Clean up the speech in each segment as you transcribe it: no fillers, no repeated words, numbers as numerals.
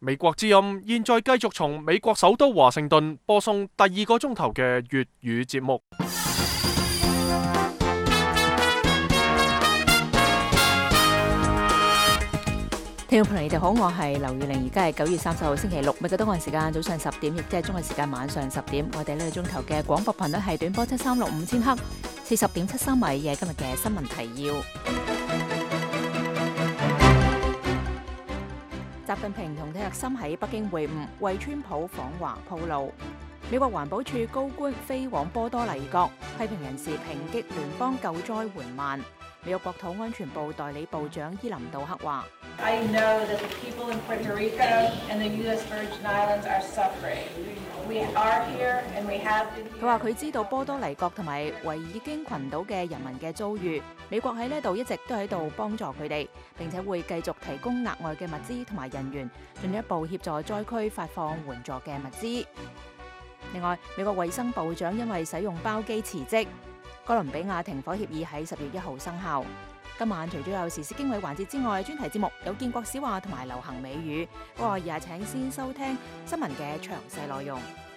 美國之音現在繼續從美國首都華盛頓播送第2個鐘頭嘅粵語節目。 聽眾朋友，你哋好，我係劉宇玲，而家係9月30號星期六，美國東岸時間早上10點，亦即係中國時間晚上10點。我哋呢個鐘頭嘅廣播頻率係短波736-5000赫，40.73米嘅今日嘅新聞提要。習近平同蒂勒森喺北京會晤，為川普訪華鋪路。美國環保署高官飛往波多黎各，批評人士抨擊聯邦救災緩慢。美國國土安全部代理部長伊林杜克話 ：I know that the people in Puerto Rico and the U.S. Virgin Islands are suffering. We are here and we have been here. 佢話佢知道波多黎各同埋維爾京群島嘅人民嘅遭遇，美國喺呢度一直都喺度幫助佢哋，並且會繼續提供額外嘅物資同埋人員，進一步協助災區發放援助嘅物資。另外，美國衛生部長因為使用包機辭職。哥倫比亞停火協議喺10月1號生效。今晚除咗有時事經緯環節之外，專題節目有建國史話同埋流行美語。不過而家請先收聽新聞嘅詳細內容。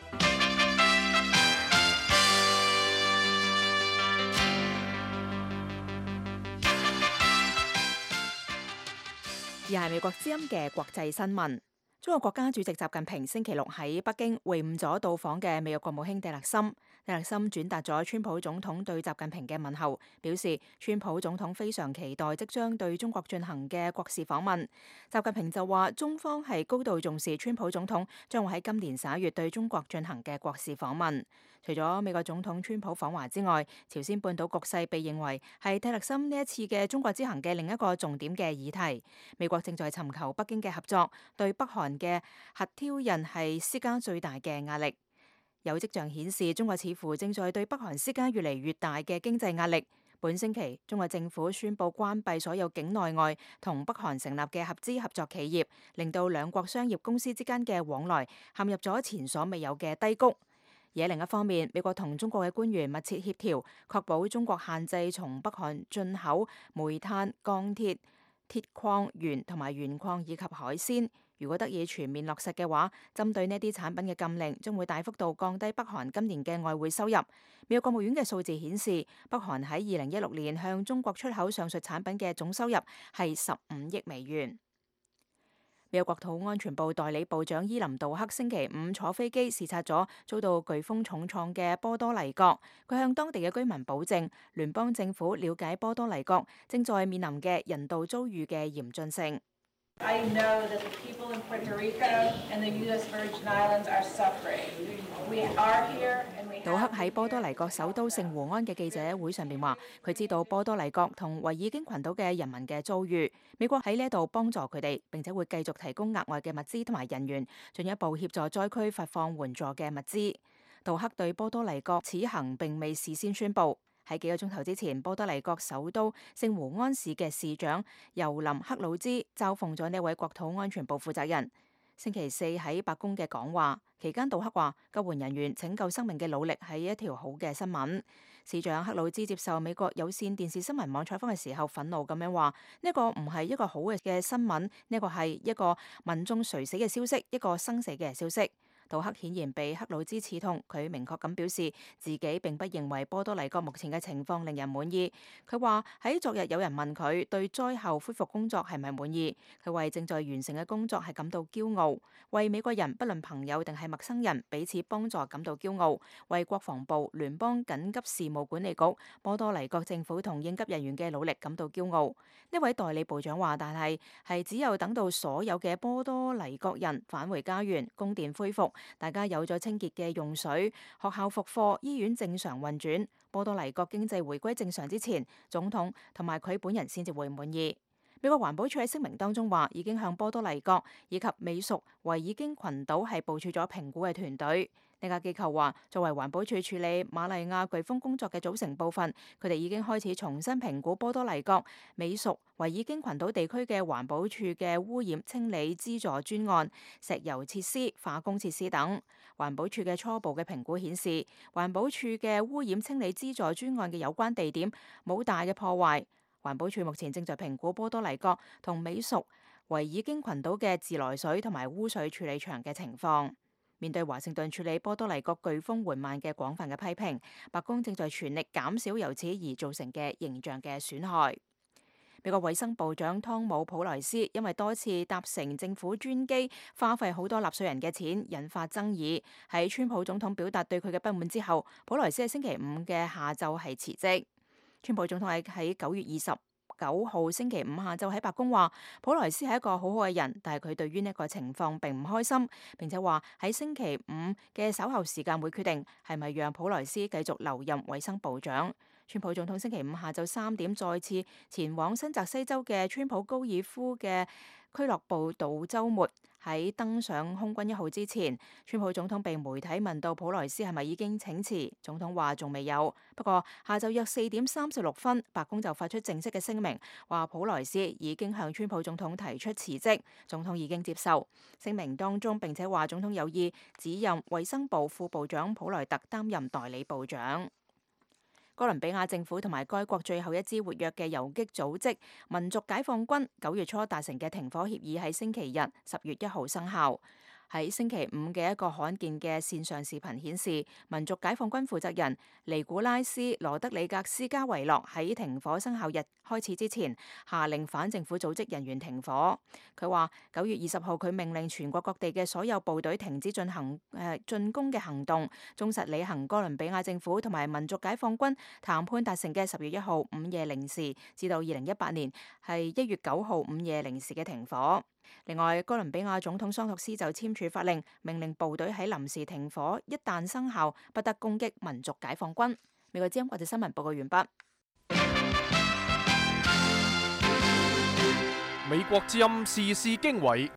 而係美國之音嘅國際新聞。中國國家主席習近平星期六喺北京會晤咗到訪嘅美國國務卿蒂勒森。蒂勒森轉達咗川普總統對習近平嘅問候，表示川普總統非常期待即將對中國進行嘅國事訪問。習近平就話，中方係高度重視川普總統將會喺今年11月對中國進行嘅國事訪問。除咗美國總統川普訪華之外，朝鮮半島局勢被認為係蒂勒森呢一次嘅中國之行嘅另一個重點嘅議題。美國正在尋求北京嘅合作，對北韓嘅核挑釁係施加最大嘅壓力。有跡象顯示，中國似乎正在對北韓施加越嚟越大嘅經濟壓力。本星期，中國政府宣布關閉所有境內外同北韓成立嘅合資合作企業，令到兩國商業公司之間嘅往來陷入咗前所未有嘅低谷。而喺另一方面，美國同中國嘅官員密切協調，確保中國限制從北韓進口煤炭、鋼鐵、鐵礦鉛同埋鉛礦以及海鮮。如果得以全面落實嘅話，針對呢啲產品嘅禁令將會大幅度降低北韓今年嘅外匯收入。美國國務院嘅數字顯示，北韓喺2016年向中國出口上述產品嘅總收入係15億美元。美國國土安全部代理部長伊林杜克星期五坐飛機視察咗遭到颶風重創嘅波多黎各，佢向當地嘅居民保證，聯邦政府了解波多黎各正在面臨嘅人道遭遇嘅嚴峻性。 I know that the people in Puerto Rico and the U.S. Virgin Islands are suffering. We are here and we have. 杜克喺波多黎各首都聖胡安嘅記者會上面話，佢知道波多黎各同維爾京群島嘅人民嘅遭遇，美國喺呢度幫助佢哋，並且會繼續提供額外嘅物資同埋人員，進一步協助災區發放援助嘅物資。杜克對波多黎各此行並未事先宣佈。喺幾個鐘頭之前，波多黎各首都聖胡安市嘅市長尤林克魯茲嘲諷咗呢位國土安全部負責人。星期四喺白宮嘅講話期間，杜克話救援人員拯救生命嘅努力係一條好嘅新聞。市長克魯茲接受美國有線電視新聞網採訪嘅時候，憤怒咁樣話：呢個唔係一個好嘅新聞，呢個係一個民眾垂死嘅消息，一個生死嘅消息。杜克顯然被克魯茲刺痛，佢明確咁表示自己並不認為波多黎各目前嘅情況令人滿意。佢話喺昨日有人問佢對災後恢復工作係咪滿意，佢為正在完成嘅工作係感到驕傲，為美國人不論朋友定係陌生人彼此幫助感到驕傲，為國防部、聯邦緊急事務管理局、波多黎各政府同應急人員嘅努力感到驕傲。呢位代理部長話，但係只有等到所有嘅波多黎各人返回家園，供電恢復，大家有咗清潔嘅用水，學校復課，醫院正常運轉，波多黎各經濟回歸正常之前，總統同埋佢本人先至會滿意。美國環保署喺聲明當中話，已經向波多黎各以及美屬維爾京群島係部署咗評估嘅團隊。呢家機構話，作為環保署處理馬利亞颶風工作嘅組成部分，佢哋已經開始重新評估波多黎各、美屬維爾京群島地區嘅環保署嘅污染清理資助專案、石油設施、化工設施等。環保署嘅初步嘅評估顯示，環保署嘅污染清理資助專案嘅有關地點冇大嘅破壞。環保署目前正在評估波多黎各同美屬維爾京群島嘅自來水同埋污水處理場嘅情況。面對華盛頓處理波多黎各颶風緩慢嘅廣泛嘅批評，白宮正在全力減少由此而造成嘅形象嘅損害。美國衛生部長湯姆普萊斯因為多次搭乘政府專機，花費好多納稅人嘅錢，引發爭議。喺川普總統表達對佢嘅不滿之後，普萊斯喺星期五嘅下晝係辭職。川普總統喺9月29號星期五下晝喺白宮話，普萊斯係一個好好嘅人，但係佢對於呢個情況並唔開心，並且話喺星期五嘅稍後時間會決定係咪讓普萊斯繼續留任衛生部長。川普總統星期五下晝3點再次前往新澤西州嘅川普高爾夫嘅俱樂部度週末。喺登上空軍1號之前，川普總統被媒體問到普萊斯係咪已經請辭，總統話仲未有。不過下晝約4點36分，白宮就發出正式嘅聲明，話普萊斯已經向川普總統提出辭職，總統已經接受。聲明當中並且話總統有意指任衛生部副部長普萊特擔任代理部長。哥倫比亞政府同埋該國最後一支活躍嘅游擊組織民族解放軍9月初達成嘅停火協議喺星期日10月1號生效。喺星期五嘅一個罕見嘅線上視頻顯示，民族解放軍負責人尼古拉斯·羅德里格斯加維諾喺停火生效日開始之前，下令反政府組織人員停火。佢話9月20號佢命令全國各地嘅所有部隊停止進攻嘅行動，忠實履行哥倫比亞政府同埋民族解放軍談判達成嘅10月1號午夜0時至到2018年係1月9號午夜0時嘅停火。另外，哥倫比亞總統桑托斯就簽署法令，命令部隊喺臨時停火一旦生效，不得攻擊民族解放軍。美國之音國際新聞報告完畢。 美國之音時事經緯，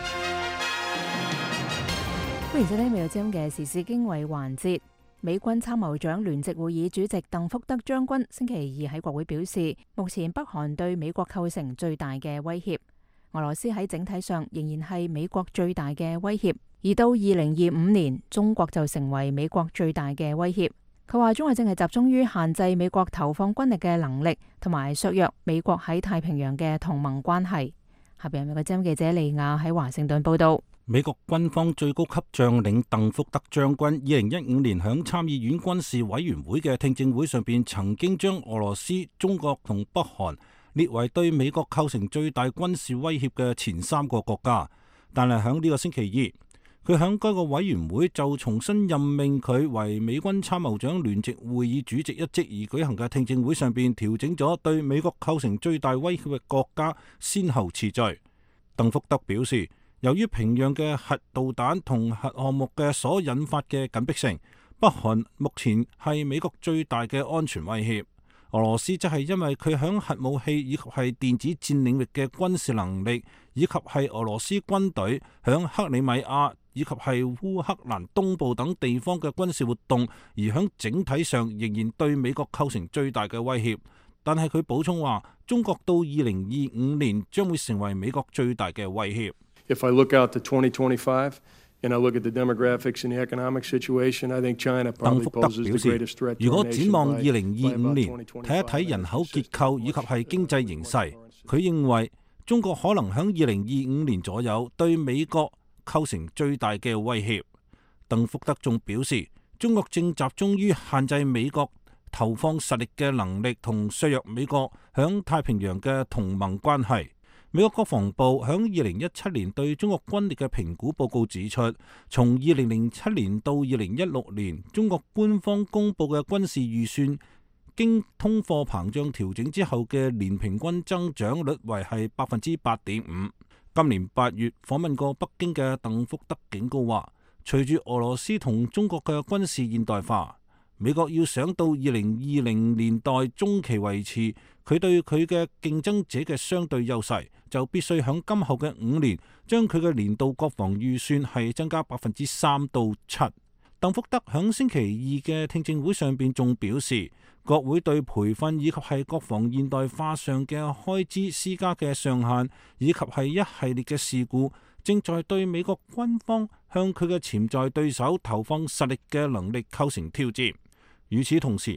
歡迎收聽美國之音嘅時事經緯環節。美軍參謀長聯席會議主席鄧福德將軍星期二喺國會表示，目前北韓對美國構成最大嘅威脅。俄羅斯喺整體上仍然係美國最大嘅威脅，而到2025年，中國就成為美國最大嘅威脅。佢話中國正係集中於限制美國投放軍力嘅能力，同埋削弱美國喺太平洋嘅同盟關係。下邊有美國之音記者利亞喺華盛頓報道。 美國軍方最高級將領鄧福德將軍2015年響參議院軍事委員會嘅聽證會上邊，曾經將俄羅斯、中國同北韓列為對美國構成最大軍事威脅嘅前3個國家，但係響呢個星期二，佢響該個委員會就重新任命佢為美軍參謀長聯席會議主席一職而舉行嘅聽證會上邊，調整咗對美國構成最大威脅嘅國家先後次序。鄧福德表示，由於平壤嘅核導彈同核項目嘅所引發嘅緊迫性，北韓目前係美國最大嘅安全威脅。俄羅斯則係因為佢響核武器以及係電子戰領域嘅軍事能力，以及係俄羅斯軍隊響克里米亞以及係烏克蘭東部等地方嘅軍事活動，而響整體上仍然對美國構成最大嘅威脅。但係佢補充話，中國到2025年將會成為美國最大嘅威脅。 If I look out to 2025 and I look at the demographics and the economic situation, I think China probably poses the greatest threat to our nation. 如果展望2025年，睇一睇人口結構以及係經濟形勢，佢認為中國可能響2025年左右對美國構成最大嘅威脅。鄧福德仲表示，中國正集中於限制美國投放實力嘅能力同削弱美國響太平洋嘅同盟關係。美國國防部響2017年對中國軍力嘅評估報告指出，從2007年到2016年，中國官方公布嘅軍事預算經通貨膨脹調整之後嘅年平均增長率為係8.5%。今年8月訪問過北京嘅鄧福德警告話，隨住俄羅斯同中國嘅軍事現代化，美國要想到2020年代中期維持佢對佢嘅競爭者嘅相對優勢，就必須響今後嘅5年將佢嘅年度國防預算係增加3%到7%。鄧福德響星期二嘅聽證會上邊仲表示，國會對培訓以及係國防現代化上嘅開支施加嘅上限，以及係一系列嘅事故，正在對美國軍方向佢嘅潛在對手投放實力嘅能力構成挑戰。與此同時，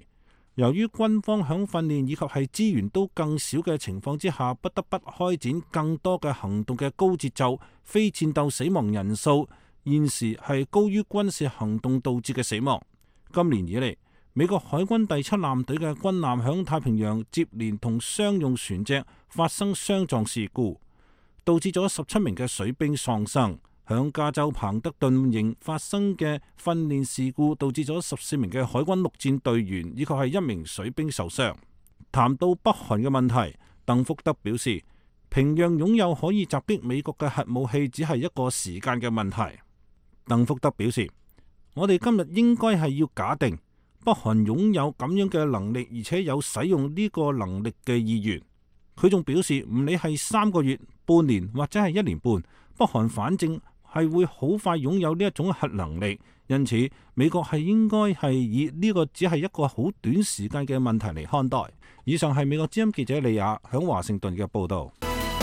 由於軍方響訓練以及係資源都更少嘅情況之下，不得不開展更多嘅行動嘅高節奏，非戰鬥死亡人數現時係高於軍事行動導致嘅死亡。今年以嚟，美國海軍第7艦隊嘅軍艦響太平洋接連同商用船隻發生相撞事故，導致咗17名嘅水兵喪生。響加州彭德頓營發生嘅訓練事故，導致咗14名嘅海軍陸戰隊員以及係1名水兵受傷。談到北韓嘅問題，鄧福德表示，平壤擁有可以襲擊美國嘅核武器，只係一個時間嘅問題。鄧福德表示，我哋今日應該係要假定北韓擁有咁樣嘅能力，而且有使用呢個能力嘅意願。佢仲表示，唔理係3個月、半年或者係1年半，北韓反正係會好快擁有呢一種核能力，因此美國係應該係以呢個只係一個好短時間嘅問題嚟看待。以上係美國之音記者李亞響華盛頓嘅報導。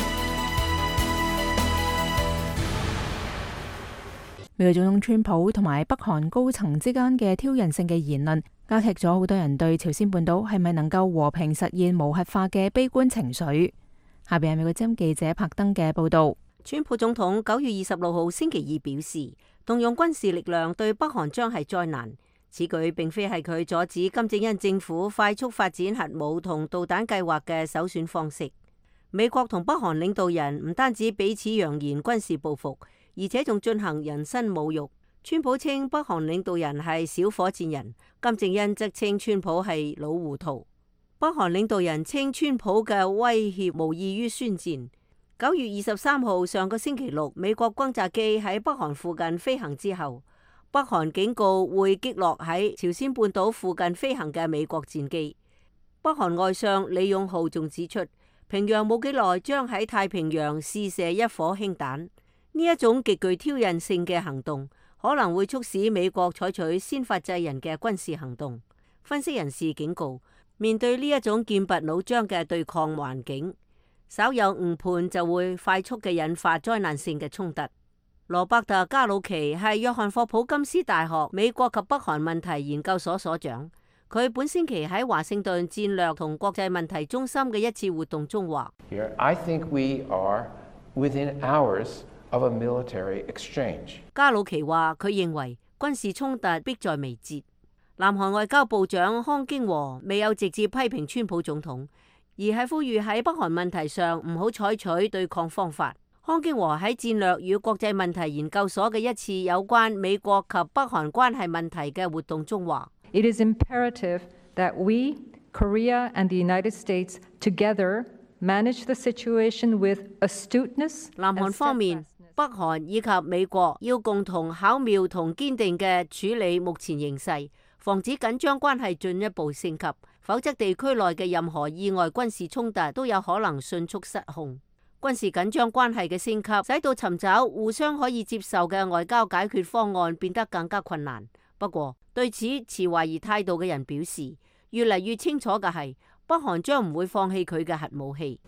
美國總統川普同埋北韓高層之間嘅挑釁性嘅言論，加劇咗好多人對朝鮮半島係咪能夠和平實現無核化嘅悲觀情緒。下邊係美國之音記者柏登嘅報導。 川普總統9月26號星期二表示，動用軍事力量對北韓將係災難。此舉並非係佢阻止金正恩政府快速發展核武同導彈計劃嘅首選方式。美國同北韓領導人唔單止彼此揚言軍事報復，而且仲進行人身侮辱。川普稱北韓領導人係小火箭人，金正恩則稱川普係老糊塗。北韓領導人稱川普嘅威脅無異於宣戰。9月23號上個星期六，美國轟炸機喺北韓附近飛行之後，北韓警告會擊落喺朝鮮半島附近飛行嘅美國戰機。北韓外相李勇浩仲指出，平壤冇幾耐將喺太平洋試射一顆氫彈。呢一種極具挑釁性嘅行動，可能會促使美國採取先發制人嘅軍事行動。分析人士警告，面對呢一種劍拔弩張嘅對抗環境，稍有誤判就會快速嘅引發災難性嘅衝突。羅伯特加魯奇係約翰霍普金斯大學美國及北韓問題研究所所長，佢本星期喺華盛頓戰略同國際問題中心嘅一次活動中話 ：I think we are within hours of a military exchange。 加魯奇話佢認為軍事衝突迫在眉睫。南韓外交部長康京和未有直接批評川普總統，而係呼籲喺北韓問題上唔好採取對抗方法。康京和喺戰略與國際問題研究所嘅一次有關美國及北韓關係問題嘅活動中話 ：It is imperative that we, Korea and the United States together manage the situation with astuteness。 南韓方面，北韓以及美國要共同巧妙同堅定嘅處理目前形勢，防止緊張關係進一步升級，否則地區內嘅任何意外軍事衝突都有可能迅速失控。軍事緊張關係嘅升級，使到尋找互相可以接受嘅外交解決方案變得更加困難。不過，對此持懷疑態度嘅人表示，越嚟越清楚嘅係，北韓將唔會放棄佢嘅核武器。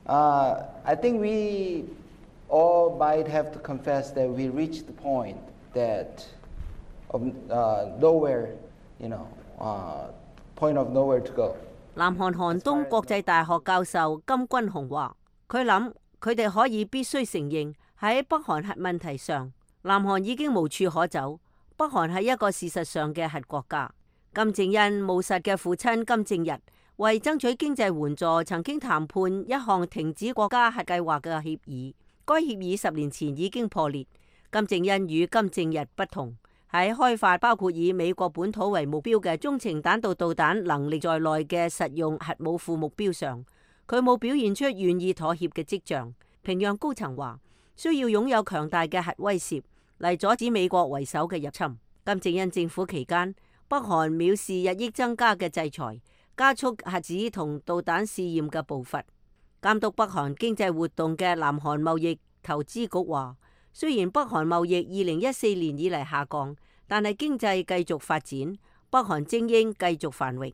I think we all might have to confess that we reached the point that of nowhere, point of nowhere to go。 南韓韓東國際大學教授金君雄話：佢諗佢哋可以必須承認喺北韓核問題上，南韓已經無處可走。北韓係一個事實上嘅核國家。金正恩務實嘅父親金正日為爭取經濟援助，曾經談判一項停止國家核計劃嘅協議。該協議10年前已經破裂。金正恩與金正日不同，喺開發包括以美國本土為目標嘅中程彈道導彈能力在內嘅實用核武庫目標上，佢冇表現出願意妥協嘅跡象。平壤高層話需要擁有強大嘅核威懾嚟阻止美國為首嘅入侵。金正恩政府期間，北韓藐視日益增加嘅制裁，加速核子同導彈試驗嘅步伐。監督北韓經濟活動嘅南韓貿易投資局話，雖然北韓貿易2014年以嚟下降，但係經濟繼續發展，北韓精英繼續繁榮。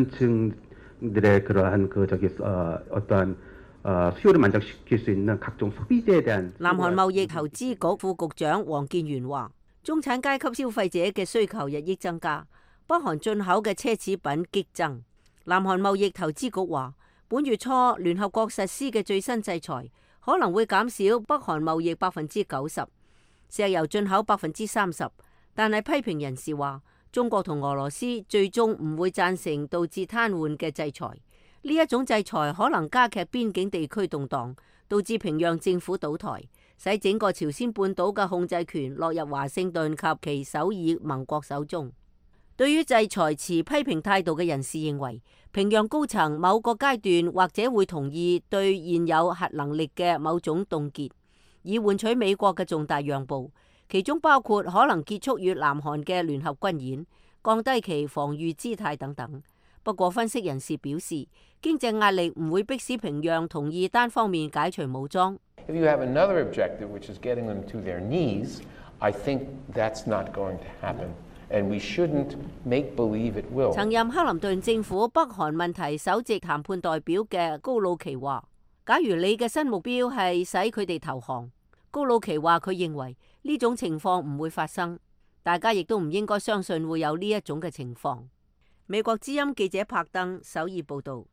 南韓貿易投資局副局長黃建元話，中產階級消費者嘅需求日益增加，北韓進口嘅奢侈品激增。 南韓貿易投資局話，本月初聯合國實施嘅最新制裁可能會減少北韓貿易90%，石油進口30%，但係批評人士話，中國同俄羅斯最終唔會贊成導致癱瘓嘅制裁。呢一種制裁可能加劇邊境地區動盪，導致平壤政府倒台，使整個朝鮮半島嘅控制權落入華盛頓及其首爾盟國手中。對於制裁持批評態度嘅人士認為，平壤高層某個階段或者會同意對現有核能力嘅某種凍結，以換取美國嘅重大讓步，其中包括可能結束與南韓嘅聯合軍演、降低其防禦姿態等等。不過，分析人士表示，經濟壓力唔會迫使平壤同意單方面解除武裝。 If you have another objective, which is getting them to their knees, I think that's not going to happen, and we shouldn't make believe it will. 曾任克林頓政府北韓問題首席談判代表嘅高魯奇話，假如你嘅新目標係使佢哋投降，高魯奇話佢認為呢種情況唔會發生，大家亦都唔應該相信會有呢一種嘅情況。美國之音記者柏登首爾報導。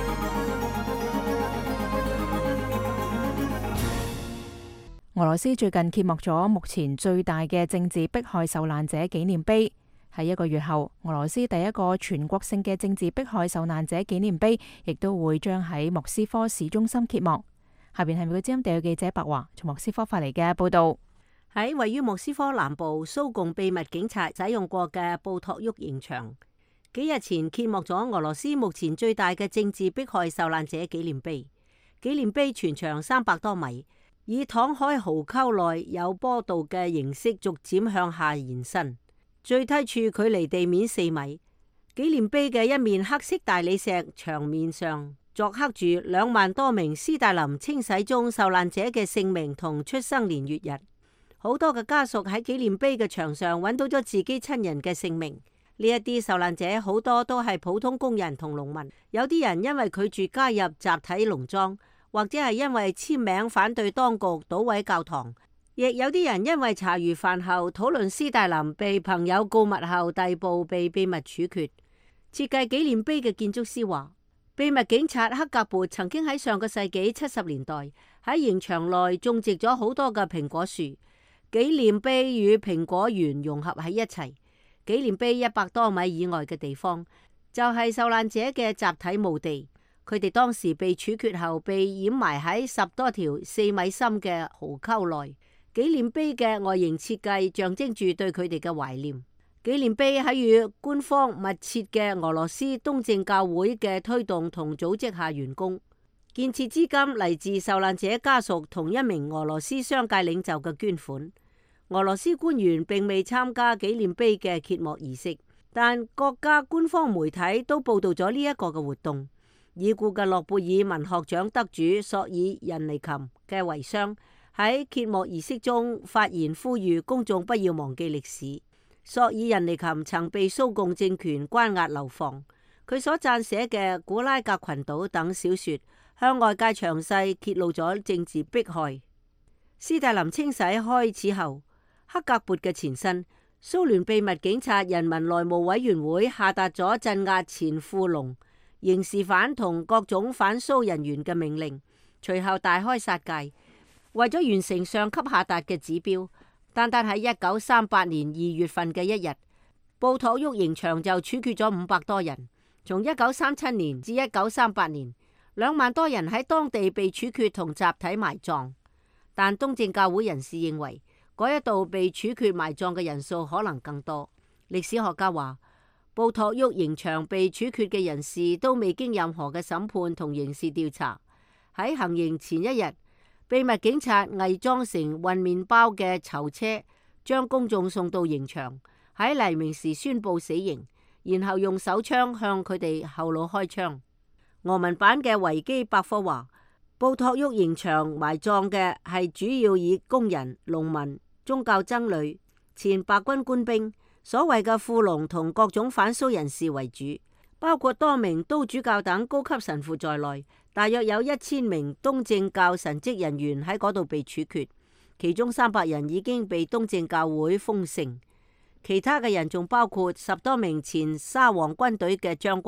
俄羅斯最近揭幕咗目前最大嘅政治迫害受難者紀念碑。喺1個月後，俄羅斯第一個全國性嘅政治迫害受難者紀念碑亦都會將喺莫斯科市中心揭幕。下邊係美國之音地記者白華從莫斯科發嚟嘅報導。 喺位於莫斯科南部蘇共秘密警察使用過嘅布托沃刑場，幾日前揭幕咗俄羅斯目前最大嘅政治迫害受難者紀念碑。紀念碑全長300多米，以敞開壕溝內有坡道嘅形式逐漸向下延伸，最低處距離地面4米。紀念碑嘅一面黑色大理石牆面上鑿刻住2萬多名斯大林清洗中受難者嘅姓名同出生年月日。好多嘅家屬喺紀念碑嘅牆上揾到咗自己親人嘅姓名。呢一啲受難者好多都係普通工人同農民，有啲人因為拒絕加入集體農莊，或者係因為簽名反對當局搗毀教堂，亦有啲人因為茶餘飯後討論斯大林被朋友告密後逮捕被秘密處決。設計紀念碑嘅建築師話，秘密警察克格勃曾經喺上個世紀70年代喺刑場內種植咗好多嘅蘋果樹，紀念碑與蘋果園融合喺一齊。紀念碑100多米以外嘅地方就係受難者嘅集體墓地，佢哋當時被處決後被掩埋喺10多條4米深嘅壕溝內。紀念碑嘅外形設計象徵住對佢哋嘅懷念。紀念碑喺與官方密切嘅俄羅斯東正教會嘅推動同組織下完工，建設資金嚟自受難者家屬同一名俄羅斯商界領袖嘅捐款。俄羅斯官員並未參加紀念碑嘅揭幕儀式，但國家官方媒體都報道咗呢一個嘅活動。已故嘅諾貝爾文學獎得主索爾仁尼琴嘅遺孀喺揭幕儀式中發言，呼籲公眾不要忘記歷史。索爾仁尼琴曾被蘇共政權關押流放，佢所撰寫嘅《古拉格群島》等小說向外界詳細揭露咗政治迫害。斯大林清洗開始後，克格勃嘅前身蘇聯秘密警察人民內務委員會下達咗鎮壓前富農、刑事犯同各種反蘇人員嘅命令，隨後大開殺戒。為咗完成上級下達嘅指標，單單喺1938年2月份嘅一日，布托沃刑場就處決咗500多人。從1937年至1938年，2萬多人喺當地被處決同集體埋葬。但東正教會人士認為，嗰一度被處決埋葬嘅人數可能更多。歷史學家話，布托沃刑場被處決嘅人士都未經任何嘅審判同刑事調查。喺行刑前一日，秘密警察偽裝成運麵包嘅囚車，將公眾送到刑場，喺黎明時宣布死刑，然後用手槍向佢哋後腦開槍。俄文版嘅維基百科話，布托沃刑場埋葬嘅係主要以工人、農民、宗教僧侶、前白軍官兵、所謂嘅富農同各種反蘇人士為主，包括多名都主教等高級神父在內，大約有1000名東正教神職人員喺嗰度被處決，其中300人已經被東正教會封聖，其他嘅人仲包括10多名前沙皇軍隊嘅將軍、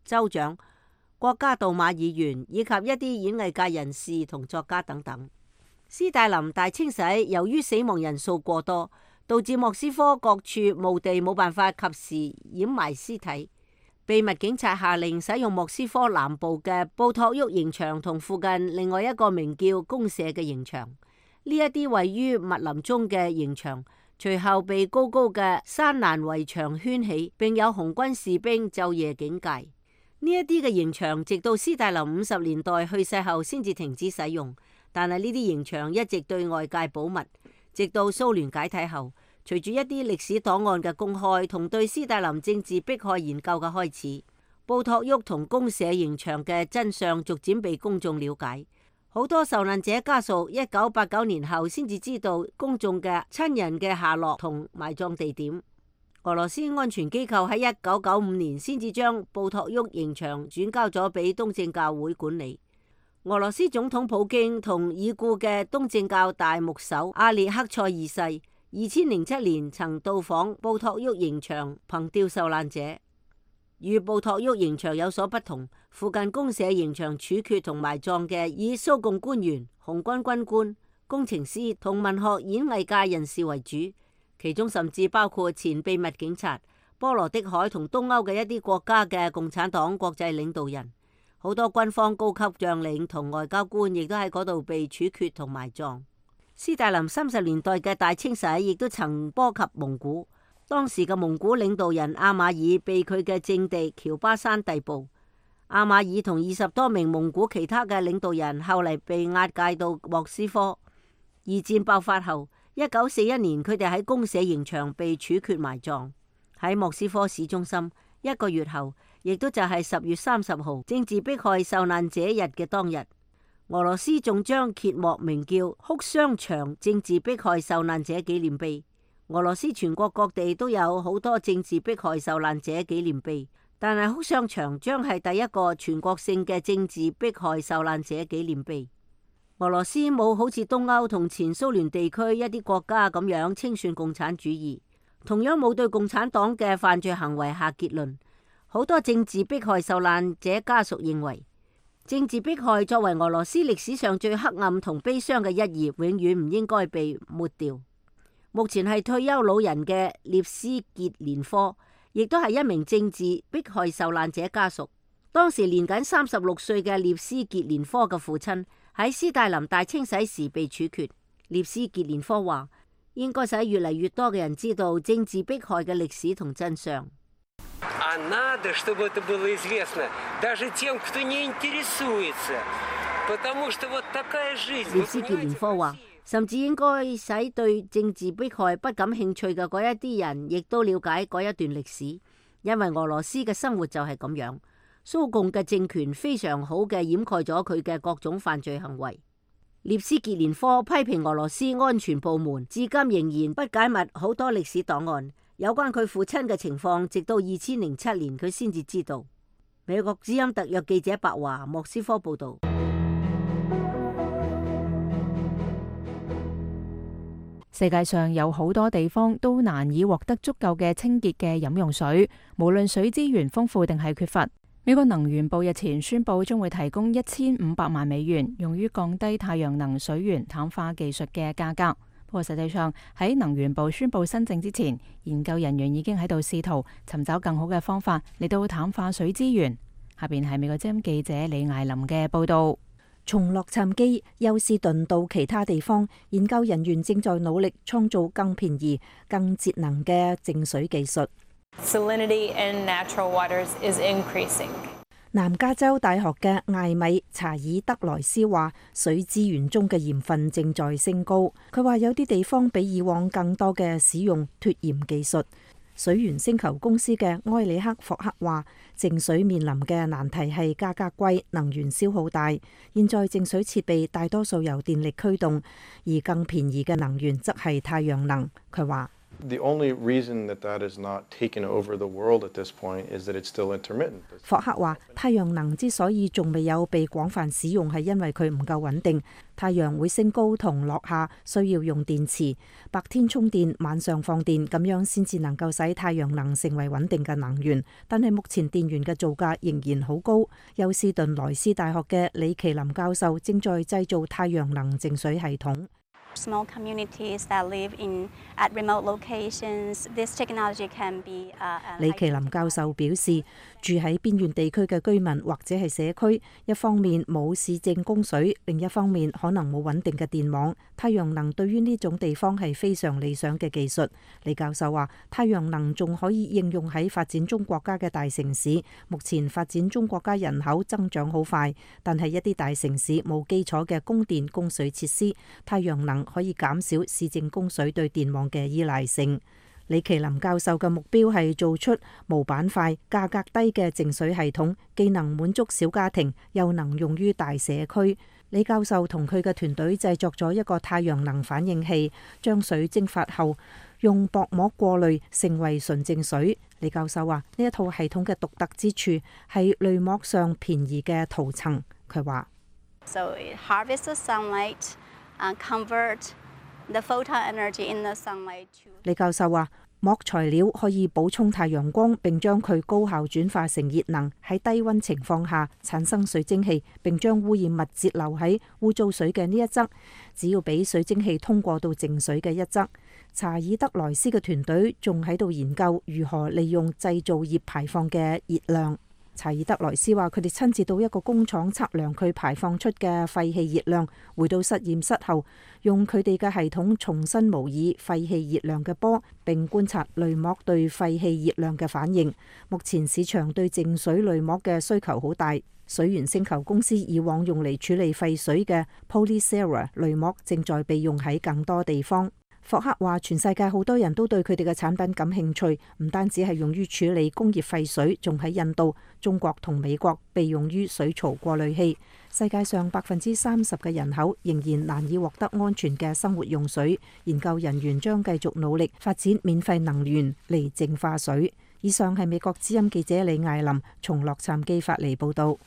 州長、國家杜馬議員以及一啲演藝界人士同作家等等。斯大林大清洗由於死亡人數過多，導致莫斯科各處墓地冇辦法及時掩埋屍體。秘密警察下令使用莫斯科南部嘅布托沃刑場同附近另外一個名叫公社嘅刑場。呢一啲位於密林中嘅刑場，隨後被高高嘅山欄圍牆圈起，並有紅軍士兵晝夜警戒。呢一啲嘅刑場直到斯大林50年代去世後先至停止使用。但係呢啲刑場一直對外界保密，直到蘇聯解體後，隨住一啲歷史檔案嘅公開同對斯大林政治迫害研究嘅開始，布托沃同公社刑場嘅真相逐漸被公眾了解。好多受難者家屬1989年後先至知道公眾嘅親人嘅下落同埋葬地點。俄羅斯安全機構喺1995年先至將布托沃刑場轉交咗俾東正教會管理。俄羅斯總統普京同已故嘅東正教大牧首阿列克塞二世2007年曾到訪布托沃刑場憑吊受難者。與布托沃刑場有所不同，附近公社刑場處決同埋葬嘅以蘇共官員、紅軍軍官、工程師同文學演藝界人士為主，其中甚至包括前秘密警察、波羅的海同東歐嘅一啲國家嘅共產黨國際領導人。好多軍方高級將領同外交官亦都喺嗰度被處決同埋葬。斯大林30年代嘅大清洗亦都曾波及蒙古，當時嘅蒙古領導人阿馬爾被佢嘅政敵喬巴山逮捕。阿馬爾同20多名蒙古其他嘅領導人後嚟被押解到莫斯科。二戰爆發後，1941年佢哋喺公社刑場被處決埋葬。喺莫斯科市中心1個月後，亦都就係10月30號政治迫害受難者日嘅當日，俄羅斯仲將揭幕名叫哭雙牆政治迫害受難者紀念碑。俄羅斯全國各地都有好多政治迫害受難者紀念碑，但係哭雙牆將係第一個全國性嘅政治迫害受難者紀念碑。俄羅斯冇好似東歐同前蘇聯地區一啲國家咁樣清算共產主義，同樣冇對共產黨嘅犯罪行為下結論。好多政治迫害受難者家屬認為，政治迫害作為俄羅斯歷史上最黑暗同悲傷嘅一頁，永遠唔應該被抹掉。目前係退休老人嘅列斯傑連科，亦都係一名政治迫害受難者家屬。當時年僅36歲嘅列斯傑連科嘅父親喺斯大林大清洗時被處決。列斯傑連科話，應該使越嚟越多嘅人知道政治迫害嘅歷史同真相。列斯傑連科話，甚至應該使對政治迫害不感興趣嘅嗰一啲人，亦都了解嗰一段歷史，因為俄羅斯嘅生活就係咁樣。蘇共嘅政權非常好嘅掩蓋咗佢嘅各種犯罪行為。列斯傑連科批評俄羅斯安全部門至今仍然不解密好多歷史檔案，有關佢父親嘅情況，直到2007年佢先至知道。美國之音特約記者白華莫斯科報道。 世界上有好多地方都難以獲得足夠嘅清潔嘅飲用水，無論水資源豐富定係缺乏。美國能源部日前宣布將會提供1500萬美元，用於降低太陽能水源淡化技術嘅價格。不過實際上喺能源部宣布新政之前，研究人員已經喺度試圖尋找更好嘅方法嚟到淡化水資源。下邊係美國之音記者李艾琳嘅報道。 從洛杉磯、休斯頓到其他地方，研究人員正在努力創造更便宜、更節能嘅淨水技術。 Salinity in natural waters is increasing. 南加州大學嘅艾米查爾德萊斯話，水資源中嘅鹽分正在升高。佢話有啲地方比以往更多嘅使用脫鹽技術。水源星球公司嘅埃里克霍克話，淨水面臨嘅難題係價格貴、能源消耗大。現在淨水設備大多數由電力驅動，而更便宜嘅能源則係太陽能。佢話 The only reason that is not taken over the world at this point is that it's still intermittent. 霍克話：太陽能之所以仲未有被廣泛使用，係因為佢唔夠穩定。太陽會升高同落下，需要用電池，白天充電，晚上放電，咁樣先至能夠使太陽能成為穩定嘅能源。但係目前電源嘅造價仍然好高。休斯頓萊斯大學嘅李奇林教授正在製造太陽能淨水系統。 Small communities that live at remote locations, this technology can be. 李奇林教授表示，住喺邊緣地區嘅居民或者係社區，一方面冇市政供水，另一方面可能冇穩定嘅電網。太陽能對於呢種地方係非常理想嘅技術。李教授話，太陽能仲可以應用喺發展中國家嘅大城市。目前發展中國家人口增長好快，但係一啲大城市冇基礎嘅供電供水設施，太陽能可以減少市政供水對電網嘅依賴性。李奇林教授嘅目標係做出無板塊、價格低嘅淨水系統，既能滿足小家庭，又能用於大社區。李教授同佢嘅團隊製作咗一個太陽能反應器，將水蒸發後用薄膜過濾，成為純淨水。李教授話：呢一套系統嘅獨特之處係濾膜上便宜嘅塗層。佢話 ：So it harvests the sunlight, convert the photon energy in the sunlight to。 李教授話：膜材料可以補充太陽光，並將佢高效轉化成熱能，喺低溫情況下產生水蒸氣，並將污染物截留喺污糟水嘅呢一側，只要俾水蒸氣通過到淨水嘅一側。查爾德萊斯嘅團隊仲喺度研究如何利用製造業排放嘅熱量。查爾德萊斯話：佢哋親自到一個工廠測量佢排放出嘅廢氣熱量，回到實驗室後，用佢哋嘅系統重新模擬廢氣熱量嘅波，並觀察濾膜對廢氣熱量嘅反應。目前市場對淨水濾膜嘅需求好大，水源星球公司以往用嚟處理廢水嘅 Polycera 濾膜正在被用喺更多地方。霍克話：全世界好多人都對佢哋嘅產品感興趣，唔單止係用於處理工業廢水，仲喺印度、中國同美國被用於水槽過濾器。世界上30%嘅人口仍然難以獲得安全嘅生活用水。研究人員將繼續努力發展免費能源嚟淨化水。以上係美國之音記者李艾琳從洛杉磯發嚟報道。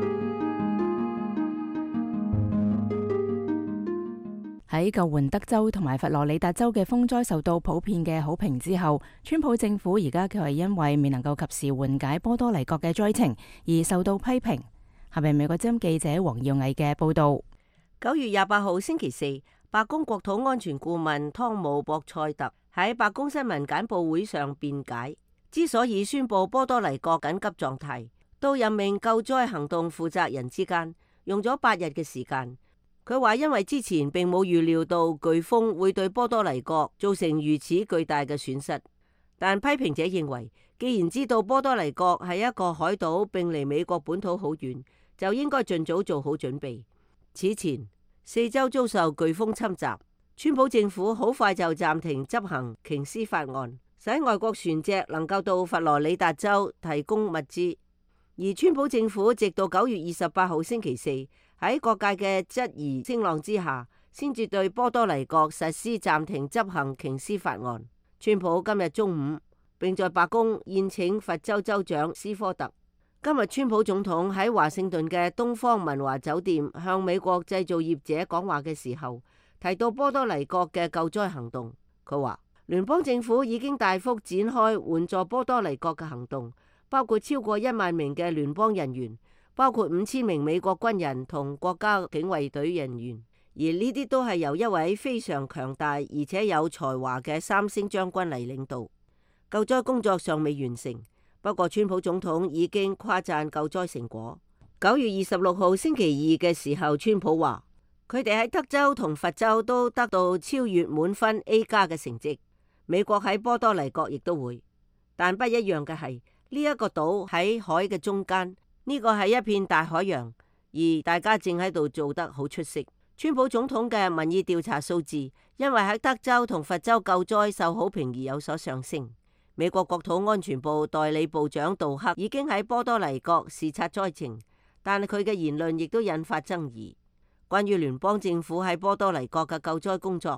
喺救援德州同埋佛羅里達州嘅風災受到普遍嘅好評之後，川普政府而家卻係因為未能夠及時緩解波多黎各嘅災情而受到批評。下面美國之音記者黃耀毅嘅報道。 9月28號星期四，白宮國土安全顧問湯姆博塞特喺白宮新聞簡報會上辯解，之所以宣布波多黎各緊急狀態，到任命救災行動負責人之間用咗8日嘅時間。佢話因為之前並冇預料到颶風會對波多黎各造成如此巨大嘅損失，但批評者認為，既然知道波多黎各係一個海島並離美國本土好遠，就應該盡早做好準備。此前4州遭受颶風侵襲，川普政府好快就暫停執行瓊斯法案，使外國船隻能夠到佛羅里達州提供物資，而川普政府直到9月28號星期四，喺各界嘅質疑聲浪之下，先至對波多黎各實施暫停執行瓊斯法案。川普今日中午並在白宮宴請佛州州長斯科特。今日川普總統喺華盛頓嘅東方文華酒店向美國製造業者講話嘅時候，提到波多黎各嘅救災行動。佢話聯邦政府已經大幅展開援助波多黎各嘅行動，包括超過1萬名嘅聯邦人員，包括5000名美國軍人同國家警衛隊人員，而呢啲都係由一位非常強大而且有才華嘅3星將軍嚟領導。救災工作尚未完成，不過川普總統已經誇讚救災成果。9月26號星期二嘅時候，川普話佢哋喺德州同佛州都得到超越滿分 A+ 嘅成績，美國喺波多黎各亦都會，但不一樣嘅係呢一個島喺海嘅中間。呢個係一片大海洋，而大家正喺度做得好出色。川普總統嘅民意調查數字，因為喺德州同佛州救災受好評而有所上升。美國國土安全部代理部長杜克已經喺波多黎各視察災情，但係佢嘅言論亦都引發爭議。關於聯邦政府喺波多黎各嘅救災工作，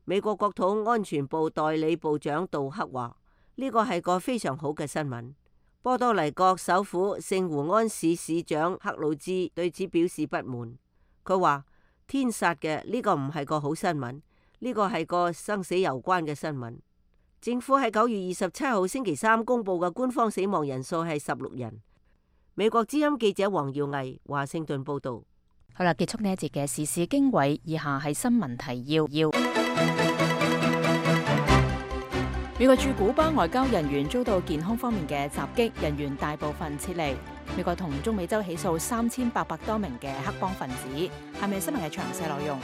美國國土安全部代理部長杜克話：呢個係個非常好嘅新聞。波多黎各首府聖胡安市市長克魯茲對此表示不滿。佢話：天殺嘅，呢個唔係個好新聞，呢個係個生死攸關嘅新聞。政府喺9月27號星期三公布嘅官方死亡人數係16人。美國之音記者黃耀毅華盛頓報道。 好啦，結束呢一節嘅時事經緯，以下係新聞提要。美國駐古巴外交人員遭到健康方面嘅襲擊，人員大部分撤離。美國同中美洲起訴3800多名嘅黑幫分子。下面新聞嘅詳細內容。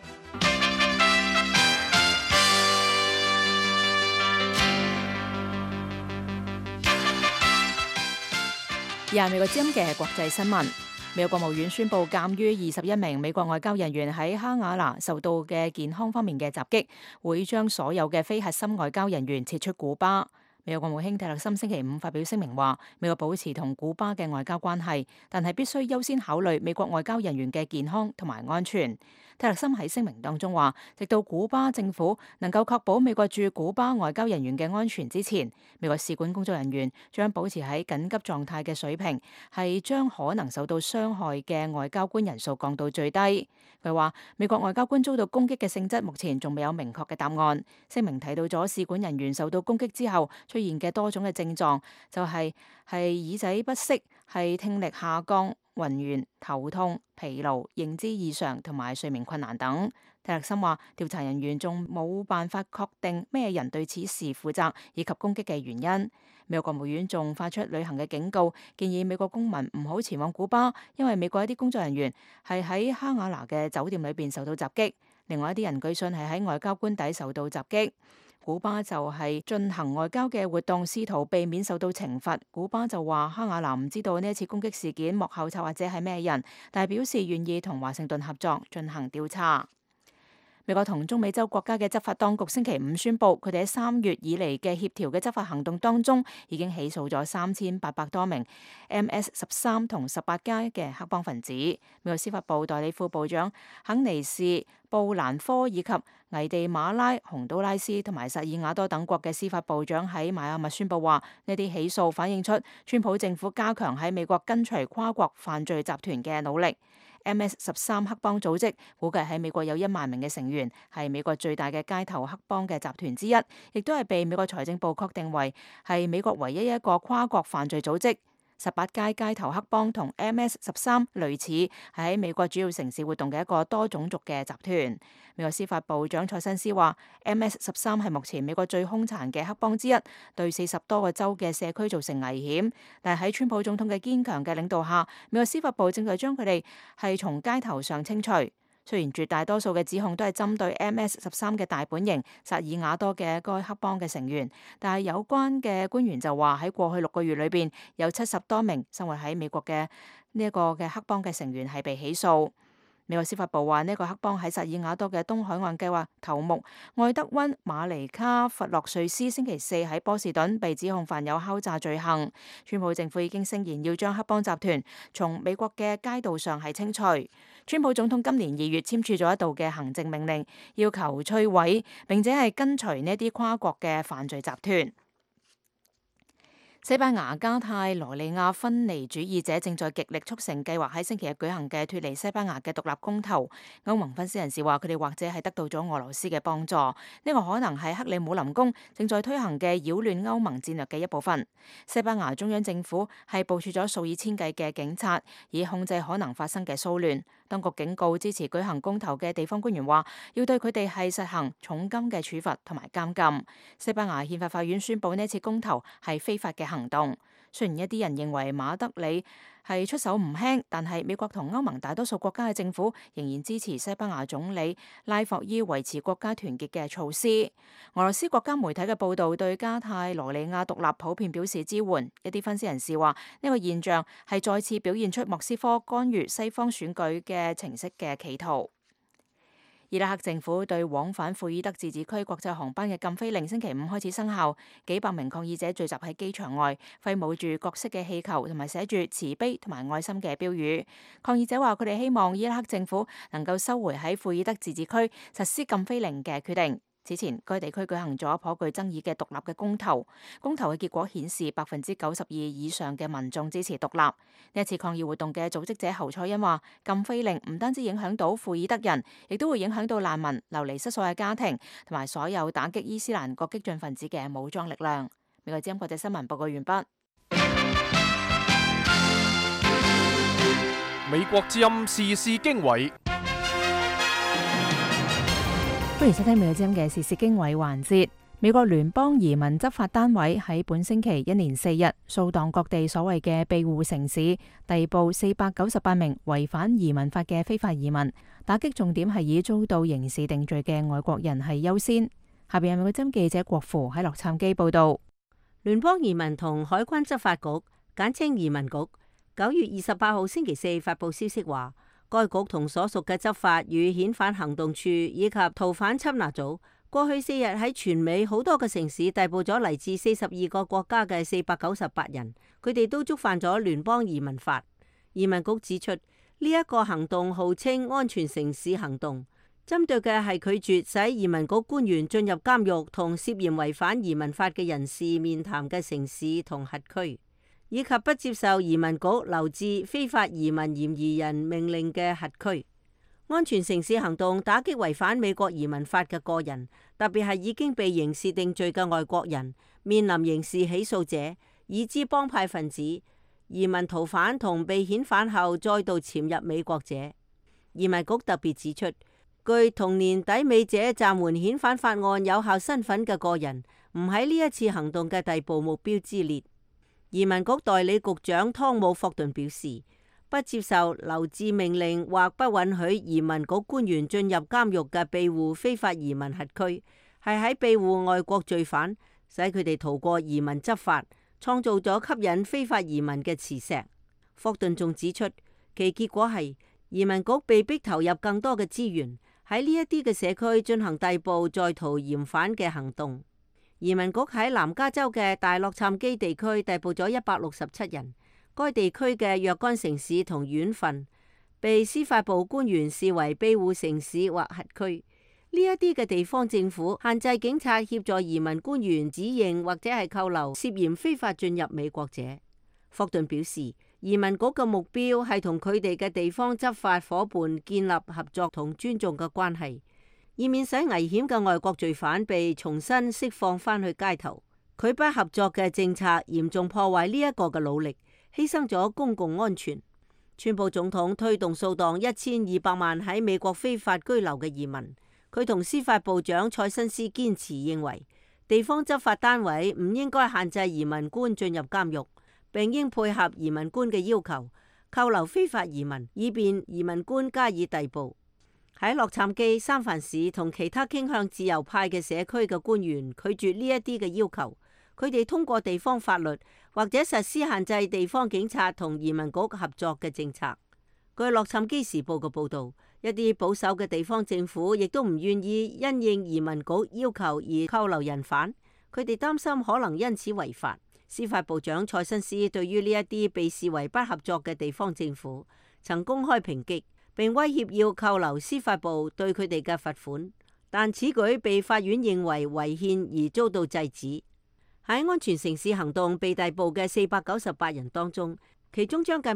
以下美國之音嘅國際新聞。美國國務院宣布，鑑於21名美國外交人員喺哈瓦那受到嘅健康方面嘅襲擊，會將所有嘅非核心外交人員撤出古巴。美國國務卿蒂勒森星期五發表聲明話，美國保持同古巴嘅外交關係，但係必須優先考慮美國外交人員嘅健康同埋安全。蒂勒森喺聲明當中話，直到古巴政府能夠確保美國駐古巴外交人員嘅安全之前，美國使館工作人員將保持喺緊急狀態嘅水平，係將可能受到傷害嘅外交官人數降到最低。佢話，美國外交官遭到攻擊嘅性質目前仲未有明確嘅答案。聲明提到咗使館人員受到攻擊之後出現嘅多種嘅症狀，就係耳仔不適，係聽力下降、暈眩、頭痛、疲勞、認知異常同埋睡眠困難等。蒂勒森話，調查人員仲冇辦法確定咩人對此事負責以及攻擊嘅原因。美國國務院仲發出旅行嘅警告，建議美國公民唔好前往古巴，因為美國一啲工作人員係喺哈瓦那嘅酒店裏邊受到襲擊，另外一啲人據信係喺外交官邸受到襲擊。古巴就係進行外交嘅活動，試圖避免受到懲罰。古巴就話哈瓦那唔知道呢一次攻擊事件幕後策劃者係咩人，但係表示願意同華盛頓合作進行調查。美國同中美洲國家嘅執法當局星期五宣布，佢哋喺3月以嚟嘅協調嘅執法行動當中，已經起訴咗3800多名 MS-13同18加嘅黑幫分子。美國司法部代理副部長肯尼士布蘭科以及危地馬拉、洪都拉斯同埋薩爾瓦多等國嘅司法部長喺邁阿密宣布話，呢啲起訴反映出川普政府加強喺美國跟隨跨國犯罪集團嘅努力。MS-13 黑幫組織估計喺美國有1萬名嘅成員，係美國最大嘅街頭黑幫嘅集團之一，亦都係被美國財政部確定為係美國唯一一個跨國犯罪組織。18街街頭黑幫同 MS-13 類似，係喺美國主要城市活動嘅一個多種族嘅集團。美國司法部長塞申斯話 MS-13 係目前美國最兇殘嘅黑幫之一，對40多個州嘅社區造成危險。但係喺川普總統嘅堅強嘅領導下，美國司法部正在將佢哋係從街頭上清除。雖然絕大多數嘅指控都係針對 MS-13 嘅大本營薩爾瓦多嘅該黑幫嘅成員，但係有關嘅官員就話喺過去6個月裏邊有70多名生活喺美國嘅呢一個嘅黑幫嘅成員係被起訴。美國司法部話呢個黑幫喺薩爾瓦多嘅東海岸計劃頭目愛德溫馬尼卡弗洛瑞斯星期4喺波士頓被指控犯有敲詐罪行。川普政府已經聲言要將黑幫集團從美國嘅街道上係清除。川普總統今年2月簽署咗一道嘅行政命令，要求摧毀並且係根除呢啲跨國嘅犯罪集團。西班牙加泰羅尼亞分離主義者正在極力促成計劃喺星期日舉行嘅脫離西班牙嘅獨立公投。歐盟分析人士話，佢哋或者係得到咗俄羅斯嘅幫助，呢個可能係克里姆林宮正在推行嘅擾亂歐盟戰略嘅一部分。西班牙中央政府係部署咗數以千計嘅警察，以控制可能發生嘅騷亂。當局警告支持舉行公投嘅地方官員話，要對佢哋係實行重金嘅處罰同埋監禁。西班牙憲法法院宣布呢次公投係非法嘅行動。雖然一啲人認為馬德里係出手唔輕，但係美國同歐盟大多數國家嘅政府仍然支持西班牙總理拉霍伊維持國家團結嘅措施。俄羅斯國家媒體嘅報導對加泰羅尼亞獨立普遍表示支援。一啲分析人士話，呢個現象係再次表現出莫斯科干預西方選舉嘅程式嘅企圖。伊拉克政府對往返庫爾德自治區國際航班嘅禁飛令星期5開始生效，幾百名抗議者聚集喺機場外，揮舞住各式嘅氣球同埋寫住慈悲同埋愛心嘅標語。抗議者話佢哋希望伊拉克政府能夠收回喺庫爾德自治區實施禁飛令嘅決定。 此前，該地區舉行咗頗具爭議嘅獨立嘅公投，公投嘅結果顯示92%以上嘅民眾支持獨立。呢一次抗議活動嘅組織者侯賽因話，禁飛令唔單止影響到庫爾德人，亦都會影響到難民、流離失所嘅家庭，同埋所有打擊伊斯蘭國激進分子嘅武裝力量。美國之音國際新聞報告完畢。 美國之音時事經緯。 歡迎收聽美國之音嘅時事經緯環節。美國聯邦移民執法單位喺本星期一連4日掃蕩各地所謂嘅庇護城市，逮捕498名違反移民法嘅非法移民。打擊重點係以遭到刑事定罪嘅外國人係優先。下邊係美國之音記者郭芙喺洛杉磯報道。 聯邦移民同海關執法局簡稱移民局9月28號星期四發佈消息話，該局同所屬嘅執法與遣返行動處以及逃犯緝拿組過去4日喺全美好多個城市逮捕咗嚟自42個國家嘅498人，佢哋都觸犯咗聯邦移民法。移民局指出，呢一個行動號稱安全城市行動，針對嘅係拒絕使移民局官員進入監獄同涉嫌違反移民法嘅人士面談嘅城市同轄區，以及不接受移民局留置非法移民嫌疑人命令嘅轄區。安全城市行動打擊違反美國移民法嘅個人，特別係已經被刑事定罪嘅外國人、面臨刑事起訴者、已知幫派分子、移民逃犯同被遣返後再度潛入美國者。移民局特別指出，據同年底美者暫緩遣返法案有效身份嘅個人，唔喺呢一次行動嘅逮捕目標之列。移民局代理局長湯姆霍頓表示，不接受留置命令或不允許移民局官員進入監獄嘅庇護非法移民轄區，係喺庇護外國罪犯，使佢哋逃過移民執法，創造咗吸引非法移民嘅磁石。霍頓仲指出，其結果係移民局被逼投入更多嘅資源喺呢一啲嘅社區進行逮捕在逃嫌犯嘅行動。移民局喺南加州嘅大洛杉磯地區逮捕咗167人。該地區嘅若干城市同縣份被司法部官員視為庇護城市或轄區。呢一啲嘅地方政府限制警察協助移民官員指認或者係扣留涉嫌非法進入美國者。霍頓表示，移民局嘅目標係同佢哋嘅地方執法夥伴建立合作同尊重嘅關係，以免使危險嘅外國罪犯被重新釋放返去街頭。佢不合作嘅政策嚴重破壞呢一個嘅努力，犧牲咗公共安全。川普總統推動掃蕩1200萬喺美國非法居留嘅移民。佢同司法部長蔡新斯堅持認為，地方執法單位唔應該限制移民官進入監獄，並應配合移民官嘅要求，扣留非法移民，以便移民官加以逮捕。喺洛杉磯、三藩市同其他傾向自由派嘅社區嘅官員拒絕呢一啲嘅要求。佢哋通過地方法律或者實施限制地方警察同移民局合作嘅政策。據洛杉磯時報嘅報導，一啲保守嘅地方政府亦都唔願意因應移民局要求而扣留人犯，佢哋擔心可能因此違法。司法部長蔡新斯對於呢一啲被視為不合作嘅地方政府，曾公開抨擊並威脅要扣留司法部對佢哋嘅罰款，但此舉被法院認為違憲而遭到制止。喺安全城市行動被逮捕嘅498人當中，其中將近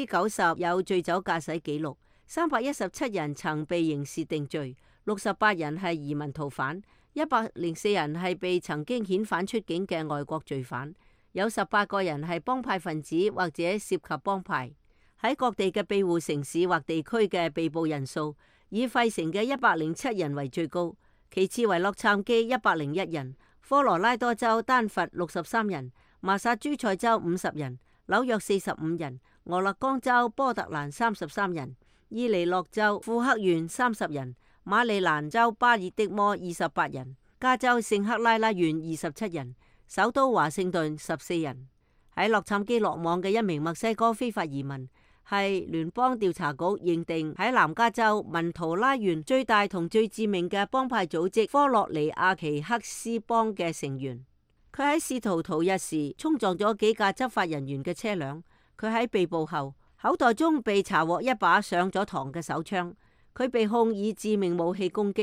90%有醉酒駕駛記錄，317人曾被刑事定罪，68人係移民逃犯，104人係被曾經遣返出境嘅外國罪犯，有18個人係幫派分子或者涉及幫派。喺各地嘅庇護城市或地區嘅被捕人數，以費城嘅107人為最高，其次為洛杉磯101人。科羅拉多州丹佛63人，麻薩諸塞州50人，紐約45人，俄勒岡州波特蘭33人，伊利諾州庫克縣30人，馬里蘭州巴爾的摩28人，加州聖克拉拉縣27人，首都華盛頓14人。喺洛杉磯落網嘅一名墨西哥非法移民，係聯邦調查局認定喺南加州文圖拉縣最大同最致命嘅幫派組織科洛尼亞奇克斯幫嘅成員。佢喺試圖逃逸時衝撞咗幾架執法人員嘅車輛。佢喺被捕後口袋中被查獲一把上咗膛嘅手槍。佢被控以致命武器攻擊，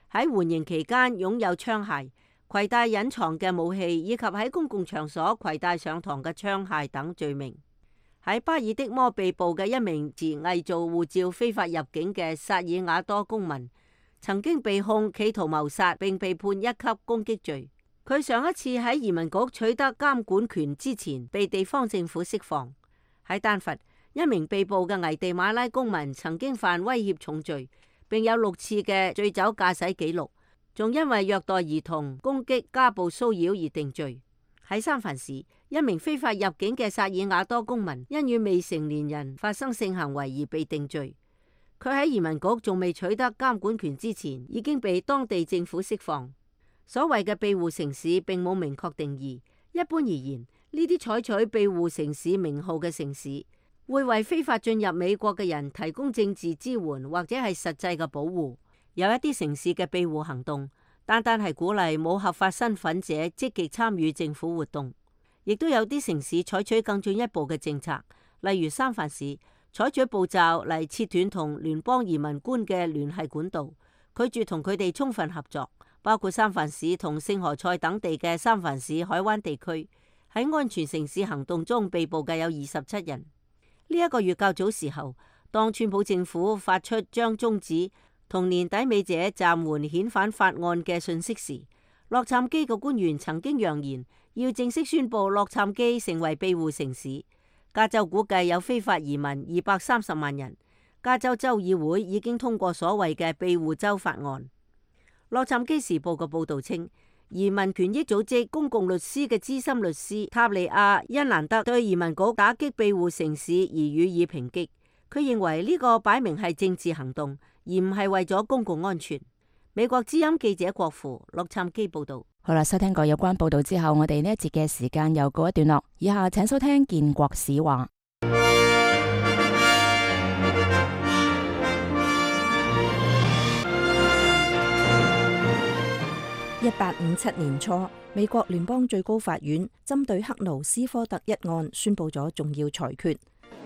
喺緩刑期間擁有槍械、攜帶隱藏嘅武器以及喺公共場所攜帶上膛嘅槍械等罪名。喺巴爾的摩被捕嘅一名持偽造護照非法入境嘅薩爾瓦多公民，曾經被控企圖謀殺並被判1級攻擊罪。佢上一次喺移民局取得監管權之前，被地方政府釋放。喺丹佛，一名被捕嘅危地馬拉公民曾經犯威脅重罪，並有6次嘅醉酒駕駛記錄，仲因為虐待兒童、攻擊、家暴騷擾而定罪。喺三藩市，一名非法入境嘅薩爾瓦多公民因與未成年人發生性行為而被定罪。佢喺移民局仲未取得監管權之前，已經被當地政府釋放。所謂嘅庇護城市並冇明確定義。一般而言，呢啲採取庇護城市名號嘅城市，會為非法進入美國嘅人提供政治支援或者係實際嘅保護。有一啲城市嘅庇護行動，單單係鼓勵冇合法身份者積極參與政府活動。亦都有啲城市採取更進一步嘅政策，例如三藩市採取步驟嚟切斷同聯邦移民官嘅聯繫管道，拒絕同佢哋充分合作。包括三藩市同聖何塞等地嘅三藩市海灣地區，喺安全城市行動中被捕嘅有27人。呢一個月較早時候，當川普政府發出將終止同年底尾者暫緩遣返法案嘅訊息時，洛杉磯嘅官員曾經揚言要正式宣布洛杉磯成為庇護城市。加州估計有非法移民230萬人。加州州議會已經通過所謂嘅庇護州法案。洛杉磯時報嘅報導稱，移民權益組織公共律師嘅資深律師塔利亞恩蘭德對移民局打擊庇護城市而予以抨擊。佢認為呢個擺明係政治行動，而唔係為咗公共安全。美國之音記者郭芙洛杉磯報導。 好啦，收聽過有關報導之後，我哋呢一節嘅時間又告一段落。以下請收聽建國史話。1857年初，美國聯邦最高法院針對克勞斯科特一案宣布咗重要裁決。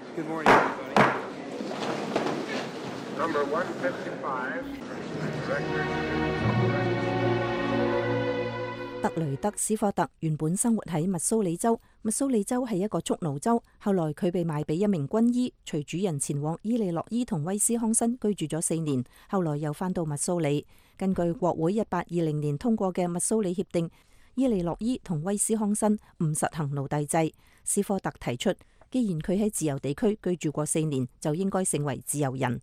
德雷德斯科特原本生活喺密蘇里州，密蘇里州係一個蓄奴州。後來佢被賣俾一名軍醫，隨主人前往伊利諾伊同威斯康辛居住咗4年，後來又返到密蘇里。根據國會1820年通過嘅密蘇里協定，伊利諾伊同威斯康辛唔實行奴隸制。斯科特提出，既然佢喺自由地區居住過4年，就應該成為自由人。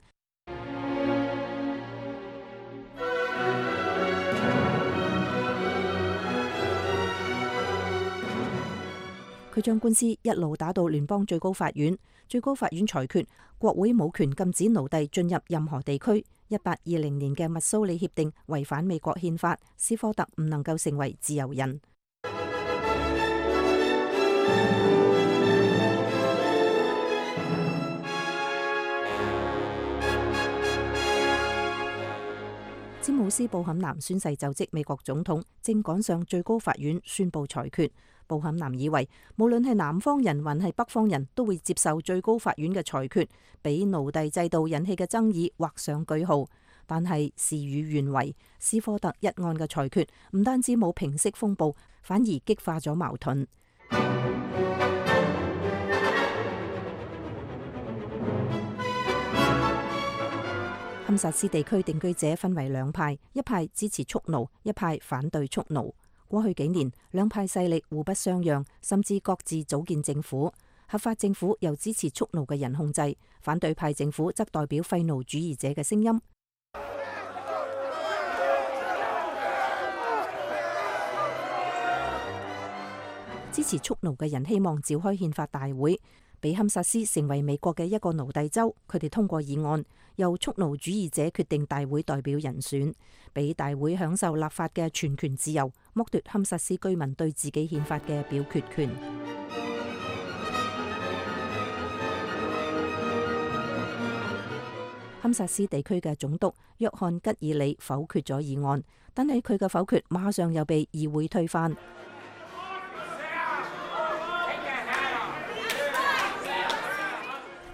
佢將官司一路打到聯邦最高法院，最高法院裁決國會冇權禁止奴隸進入任何地區。1820年嘅密蘇里協定違反美國憲法，斯科特唔能夠成為自由人。詹姆斯·布坎南宣誓就職美國總統，正趕上最高法院宣布裁決。布坎南以為，無論係南方人還係北方人都會接受最高法院嘅裁決，俾奴隸制度引起嘅爭議畫上句號。但係事與願違，斯科特一案嘅裁決唔單止冇平息風暴，反而激化咗矛盾。堪薩斯地區定居者分為兩派，一派支持蓄奴，一派反對蓄奴。過去幾年，兩派勢力互不相讓，甚至各自組建政府。合法政府由支持蓄奴嘅人控制，反對派政府則代表廢奴主義者嘅聲音。支持蓄奴嘅人希望召開憲法大會，俾堪薩斯成為美國嘅一個奴隸州。佢哋通過議案，由蓄奴主義者決定大會代表人選，俾大會享受立法嘅全權自由，剝奪堪薩斯居民對自己憲法嘅表決權。堪薩斯地區嘅總督約翰吉爾里否決咗議案，但係佢嘅否決馬上又被議會推翻。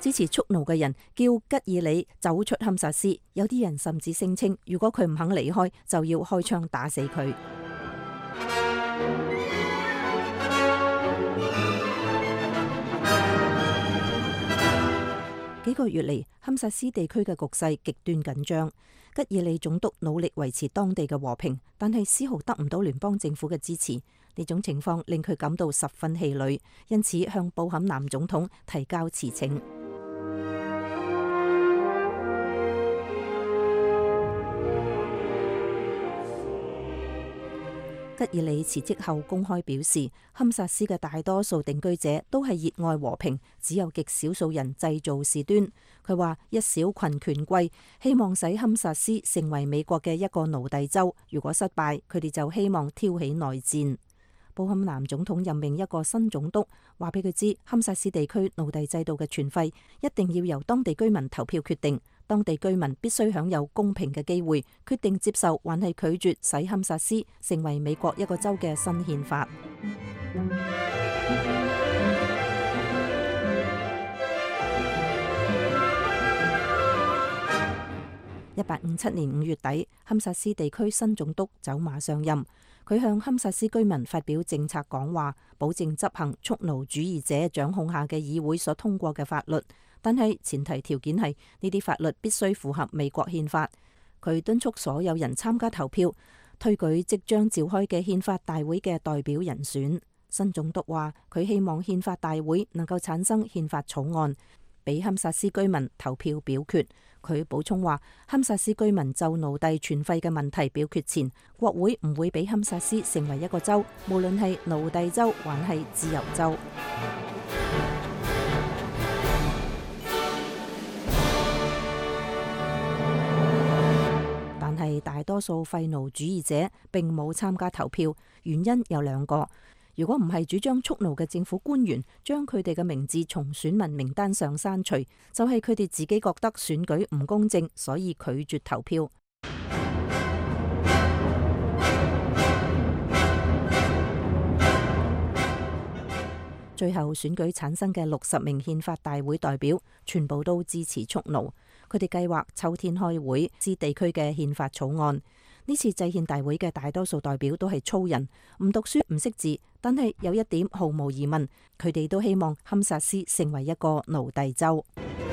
支持蓄奴嘅人叫吉爾里走出堪薩斯，有啲人甚至聲稱，如果佢唔肯離開，就要開槍打死佢。幾個月嚟，堪薩斯地區嘅局勢極端緊張。吉爾里總督努力維持當地嘅和平，但係絲毫得唔到聯邦政府嘅支持。呢種情況令佢感到十分氣餒，因此向布坎南總統提交辭呈。吉爾里辭職後公開表示，堪薩斯嘅大多數定居者都係熱愛和平，只有極少數人製造事端。佢話一小群權貴希望使堪薩斯成為美國嘅一個奴隸州，如果失敗，佢哋就希望挑起內戰。布坎南總統任命一個新總督，話俾佢知堪薩斯地區奴隸制度嘅存廢一定要由當地居民投票決定，當地居民必須享有公平嘅機會，決定接受還係拒絕使堪薩斯成為美國一個州嘅新憲法。1857年5月底，堪薩斯地區新總督走馬上任。佢向堪薩斯居民發表政策講話，保證執行蓄奴主義者掌控下嘅議會所通過嘅法律，但係前提條件係呢啲法律必須符合美國憲法。佢敦促所有人參加投票，推舉即將召開嘅憲法大會嘅代表人選。新總督話佢希望憲法大會能夠產生憲法草案，俾堪薩斯居民投票表決。佢補充話，堪薩斯居民就奴隸存廢嘅問題表決前，國會唔會俾堪薩斯成為一個州，無論係奴隸州還係自由州。但係大多數廢奴主義者並冇參加投票，原因有兩個。如果唔係主張蓄奴嘅政府官員將佢哋嘅名字從選民名單上刪除，就係佢哋自己覺得選舉唔公正，所以拒絕投票。最後選舉產生嘅60名憲法大會代表全部都支持蓄奴，佢哋計劃秋天開會司地區嘅憲法草案。呢次制憲大會嘅大多數代表都係粗人，唔讀書唔識字，但係有一點毫無疑問，佢哋都希望堪薩斯成為一個奴隸州。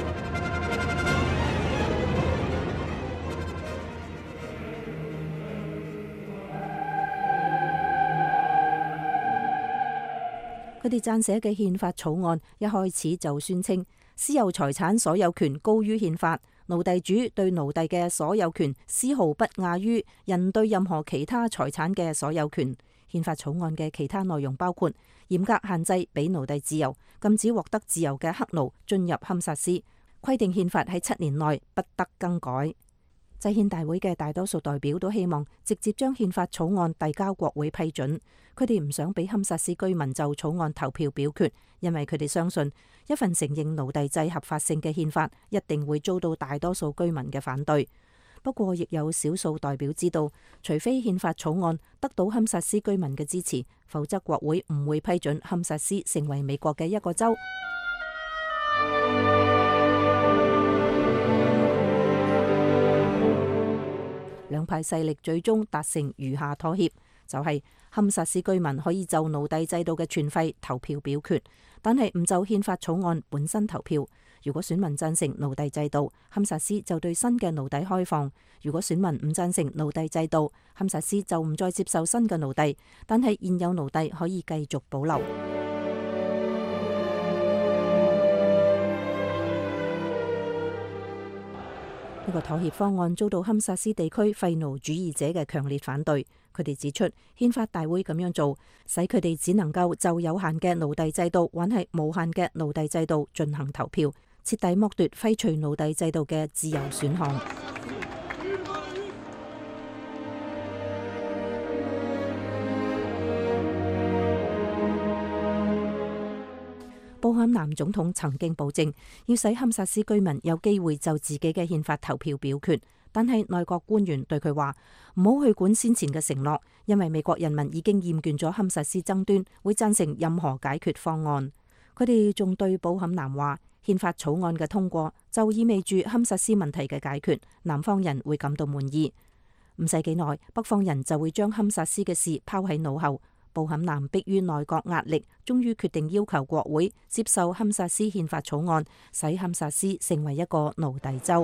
佢哋撰寫嘅憲法草案一開始就宣稱私有財產所有權高於憲法，奴隸主對奴隸嘅所有權絲毫不亞於人對任何其他財產嘅所有權。憲法草案嘅其他內容包括嚴格限制俾奴隸自由，禁止獲得自由嘅黑奴進入堪薩斯，規定憲法喺7年內不得更改。制憲大會嘅大多數代表都希望直接將憲法草案遞交國會批准，佢哋唔想俾堪薩斯居民就草案投票表決，因為佢哋相信一份承認奴隸制合法性嘅憲法一定會遭到大多數居民嘅反對。不過亦有少數代表知道，除非憲法草案得到堪薩斯居民嘅支持，否則國會唔會批准堪薩斯成為美國嘅一個州。兩派勢力最終達成餘下妥協，就係堪薩斯居民可以就奴隸制度嘅存廢投票表決，但係唔就憲法草案本身投票。如果選民贊成奴隸制度，堪薩斯就對新嘅奴隸開放；如果選民唔贊成奴隸制度，堪薩斯就唔再接受新嘅奴隸，但係現有奴隸可以繼續保留。呢個妥協方案遭到堪薩斯地區廢奴主義者嘅強烈反對。佢哋指出，憲法大會咁樣做，使佢哋只能夠就有限嘅奴隸制度，還係無限嘅奴隸制度進行投票，徹底剝奪廢除奴隸制度嘅自由選項。布坎南總統曾經保證要使堪薩斯居民有機會就自己嘅憲法投票表決，但係內閣官員對佢話唔好去管先前嘅承諾，因為美國人民已經厭倦咗堪薩斯爭端，會贊成任何解決方案。佢哋仲對布坎南話， 憲法草案嘅通過就意味住堪薩斯問題嘅解決，南方人會感到滿意。唔使幾耐，北方人就會將堪薩斯嘅事拋喺腦後。布坎南迫於內閣壓力，終於決定要求國會接受堪薩斯憲法草案，使堪薩斯成為一個奴隸州。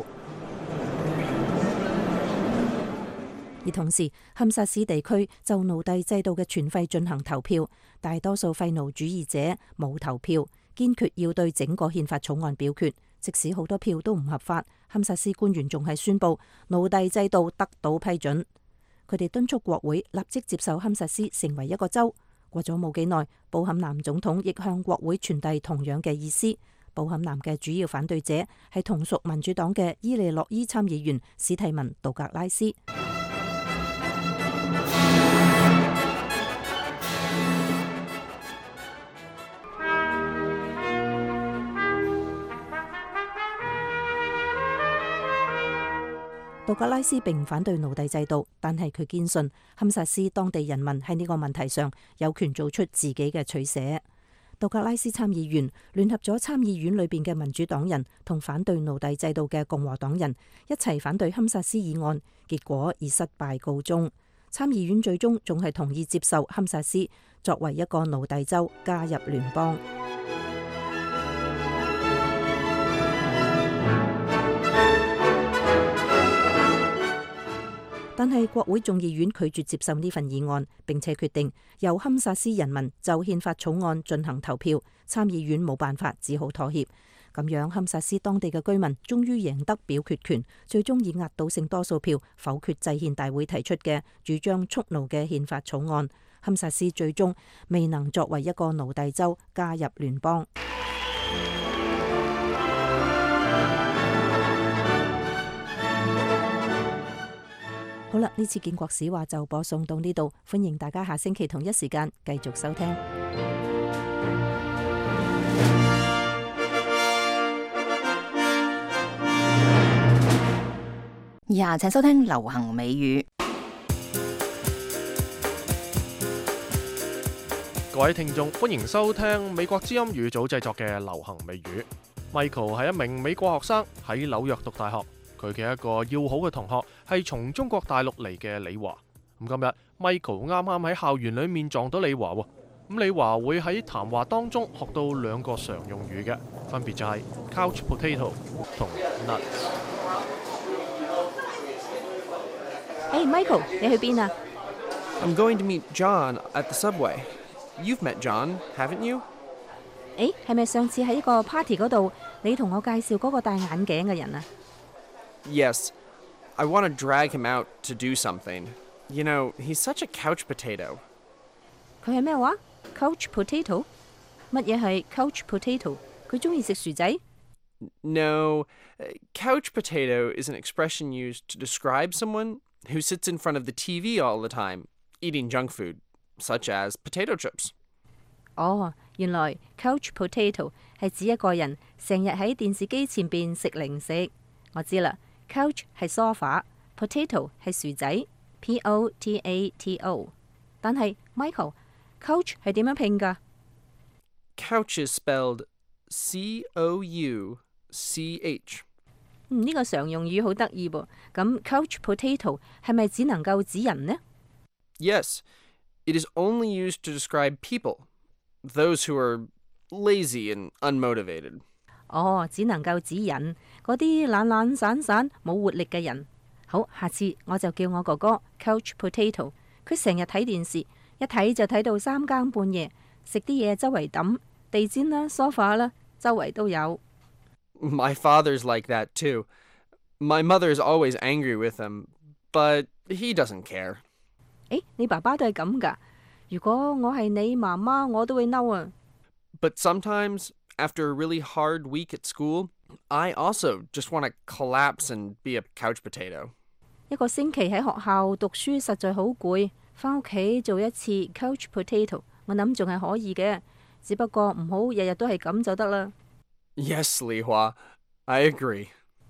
而同時，堪薩斯地區就奴隸制度嘅存廢進行投票，大多數廢奴主義者冇投票，堅決要對整個憲法草案表決。即使好多票都唔合法，堪薩斯官員仲係宣布奴隸制度得到批准。佢哋敦促國會立即接受堪薩斯成為一個州。過咗冇幾耐，布坎南總統亦向國會傳遞同樣嘅意思。布坎南嘅主要反對者係同屬民主黨嘅伊利諾伊參議員史蒂文·杜格拉斯。杜格拉斯並唔反對奴隸制度，但係佢堅信堪薩斯當地人民喺呢個問題上有權做出自己嘅取捨。杜格拉斯參議員聯合咗參議院裏邊嘅民主黨人同反對奴隸制度嘅共和黨人一齊反對堪薩斯議案，結果以失敗告終。參議院最終仲係同意接受堪薩斯作為一個奴隸州加入聯邦。但係國會眾議院拒絕接受呢份議案，並且決定由堪薩斯人民就憲法草案進行投票。參議院冇辦法，只好妥協。咁樣堪薩斯當地嘅居民終於贏得表決權，最終以壓倒性多數票否決制憲大會提出嘅主張蓄奴嘅憲法草案。堪薩斯最終未能作為一個奴隸州加入聯邦。好啦，呢次建國史話就播送到呢度，歡迎大家下星期同一時間繼續收聽。 以下請收聽流行美語。 各位聽眾，歡迎收聽美國之音語組製作嘅流行美語。Michael 係一名美國學生，喺紐約讀大學。佢嘅一個要好嘅同學係從中國大陸嚟嘅李華。咁今日 Michael 啱啱喺校園裏面撞到李華喎。咁李華會喺談話當中學到兩個常用語嘅，分別就係 couch potato 同 nuts。 Hey Michael， 你去邊啊？ I'm going to meet John at the subway. You've met John, haven't you? 誒，係咪上次喺一個 party 嗰度，你同我介紹嗰個戴眼鏡嘅人啊？ Yes, I want to drag him out to do something. You know, he's such a couch potato. 佢係咩話 ？Couch potato？ 乜嘢係 couch potato？ 佢中意食薯仔 No, couch potato is an expression used to describe someone who sits in front of the TV all the time, eating junk food, such as potato chips. 哦，原來 couch potato 係指一個人成日喺電視機前邊食零食。我知啦。Couch 係 sofa，potato 係薯仔 ，potato。但係 Michael，couch 係點樣拼㗎 ？Couch is spelled couch。 呢個常用語好得意噃。咁 couch potato 係咪只能夠指人呢 ？Yes, it is only used to describe people, those who are lazy and unmotivated. 哦，只能夠指人嗰啲懶懶散散冇活力嘅人。好，下次我就叫我哥哥 couch potato。佢成日睇電視，一睇就睇到三更半夜，食啲嘢周圍抌，地氈啦、sofa 啦，周圍都有。 My father's like that too. My mother's always angry with him, but he doesn't care. 誒，你爸爸都係咁㗎？如果我係你媽媽，我都會嬲啊。 But sometimes, after a really hard week at school, I also just want to collapse and be a couch potato. 一個星期喺學校讀書實在好攰，返屋企做一次 couch potato， 我諗仲係可以嘅，只不過唔好日日都係咁就得啦。 Yes, Li Hua, I agree.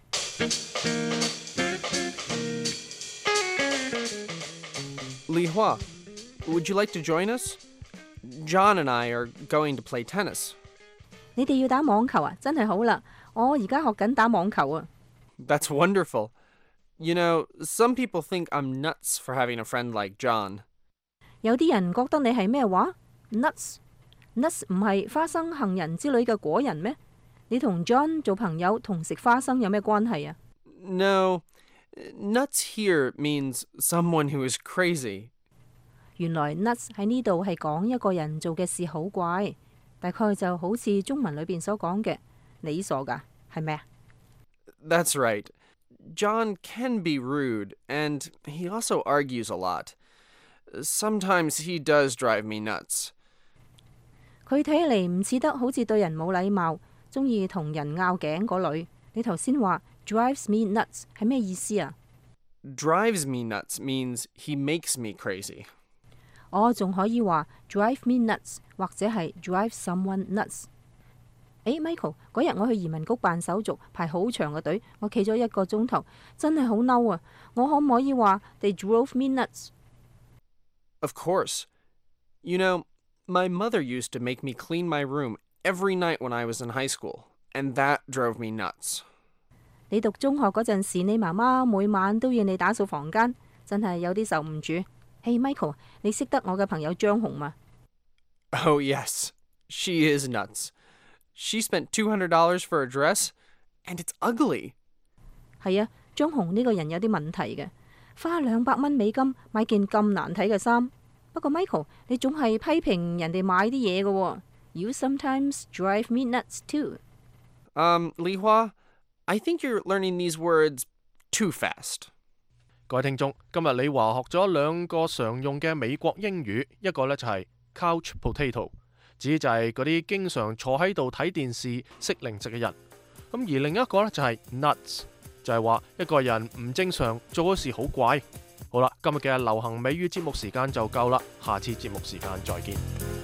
Li Hua, would you like to join us? John and I are going to play tennis. 你哋要打網球啊？真係好啦，我而家學緊打網球啊。 That's wonderful. You know, some people think I'm nuts for having a friend like John. 有啲人覺得你係咩話 ？nuts 唔係花生、杏仁之類嘅果仁咩？你同 John 做朋友同食花生有咩關係啊？ No, nuts here means someone who is crazy. 原來 nuts 喺呢度係講一個人做嘅事好怪，大概就好似中文裏邊所講嘅你傻噶，係咪啊？ That's right. John can be rude, and he also argues a lot. Sometimes he does drive me nuts. 佢睇嚟唔似得好似對人冇禮貌，中意同人拗頸嗰類。你頭先話 drives me nuts 係咩意思啊？ Drives me nuts means he makes me crazy. 我仲可以話 drive me nuts 或者係 drive someone nuts。Michael， 嗰日我去移民局辦手續，排好長嘅隊，我企咗1個鐘頭，真係好嬲啊！我可唔可以話 they drove me nuts？ Of course. You know, my mother used to make me clean my room every night when I was in high school, and that drove me nuts. 你讀中學嗰陣時，你媽媽每晚都要你打掃房間，真係有啲受唔住。Michael， 你識得我嘅朋友張紅嗎？ Oh, yes. She is nuts. She spent $200 for a dress, and it's ugly. 係啊，張紅呢個人有啲問題嘅，花200蚊美金買件咁難睇嘅衫。不過 Michael， 你總係批評人哋買啲嘢嘅喎。You sometimes drive me nuts too. Li Hua, I think you're learning these words too fast. 各位聽眾，今日李華學咗2個常用嘅美國英語，一個呢就係 couch potato， 指就係嗰啲經常坐喺度睇電視食零食嘅人。咁而另一個呢就係 nuts， 就係話一個人唔正常，做嘅事好怪。好啦，今日嘅流行美語節目時間就夠啦，下次節目時間再見。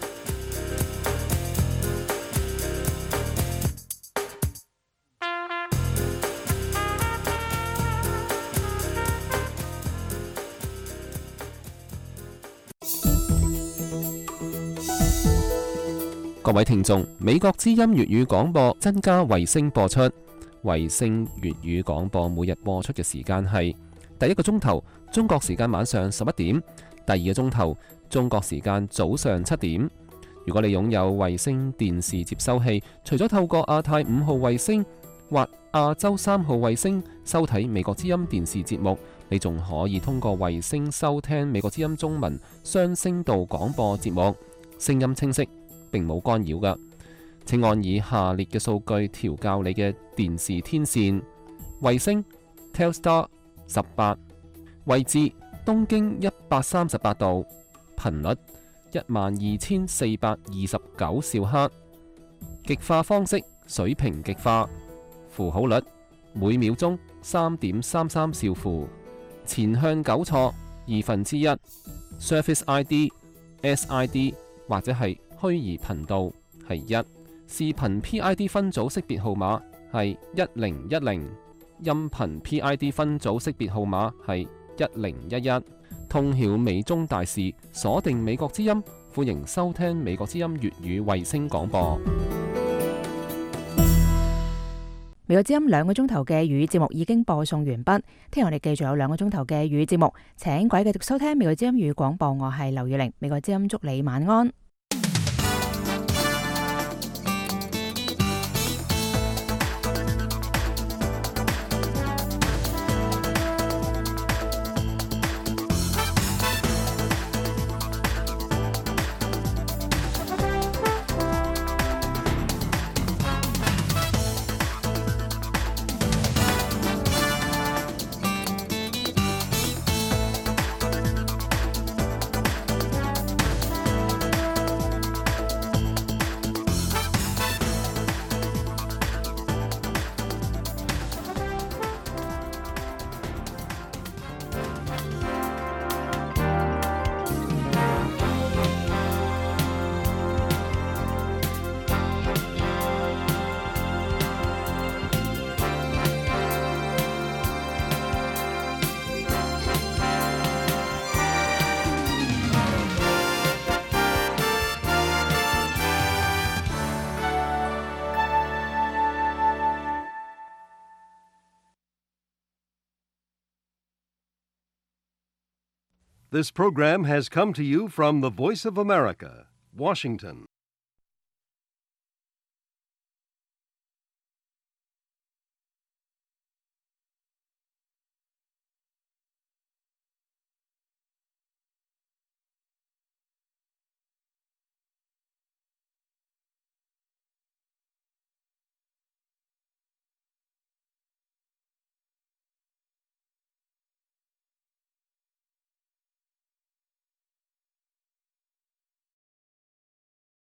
各位聽眾，美國之音粵語廣播增加衛星播出。衛星粵語廣播每日播出嘅時間係第1個鐘頭中國時間晚上11點，第2個鐘頭中國時間早上7點。如果你擁有衛星電視接收器，除咗透過亞太5號衛星或亞洲3號衛星收睇美國之音電視節目，你仲可以通過衛星收聽美國之音中文雙聲道廣播節目，聲音清晰，並冇干擾㗎。請按以下列嘅數據調校你嘅電視天線：衛星 Telstar 18，位置東經138度，頻率12429兆赫，極化方式水平極化，符號率每秒鐘3.33兆符，前向糾錯1/2， Surface ID、SID 或者係虛擬頻道係1，視頻 PID 分組識別號碼係1010，音頻 PID 分組識別號碼係1011。通曉美中大事，鎖定美國之音，歡迎收聽美國之音粵語衛星廣播。 美國之音2個鐘頭嘅粵語節目已經播送完畢，聽日我哋繼續有2個鐘頭嘅粵語節目，請各位繼續收聽美國之音粵語廣播，我係劉月玲，美國之音祝你晚安。 This program has come to you from the Voice of America, Washington.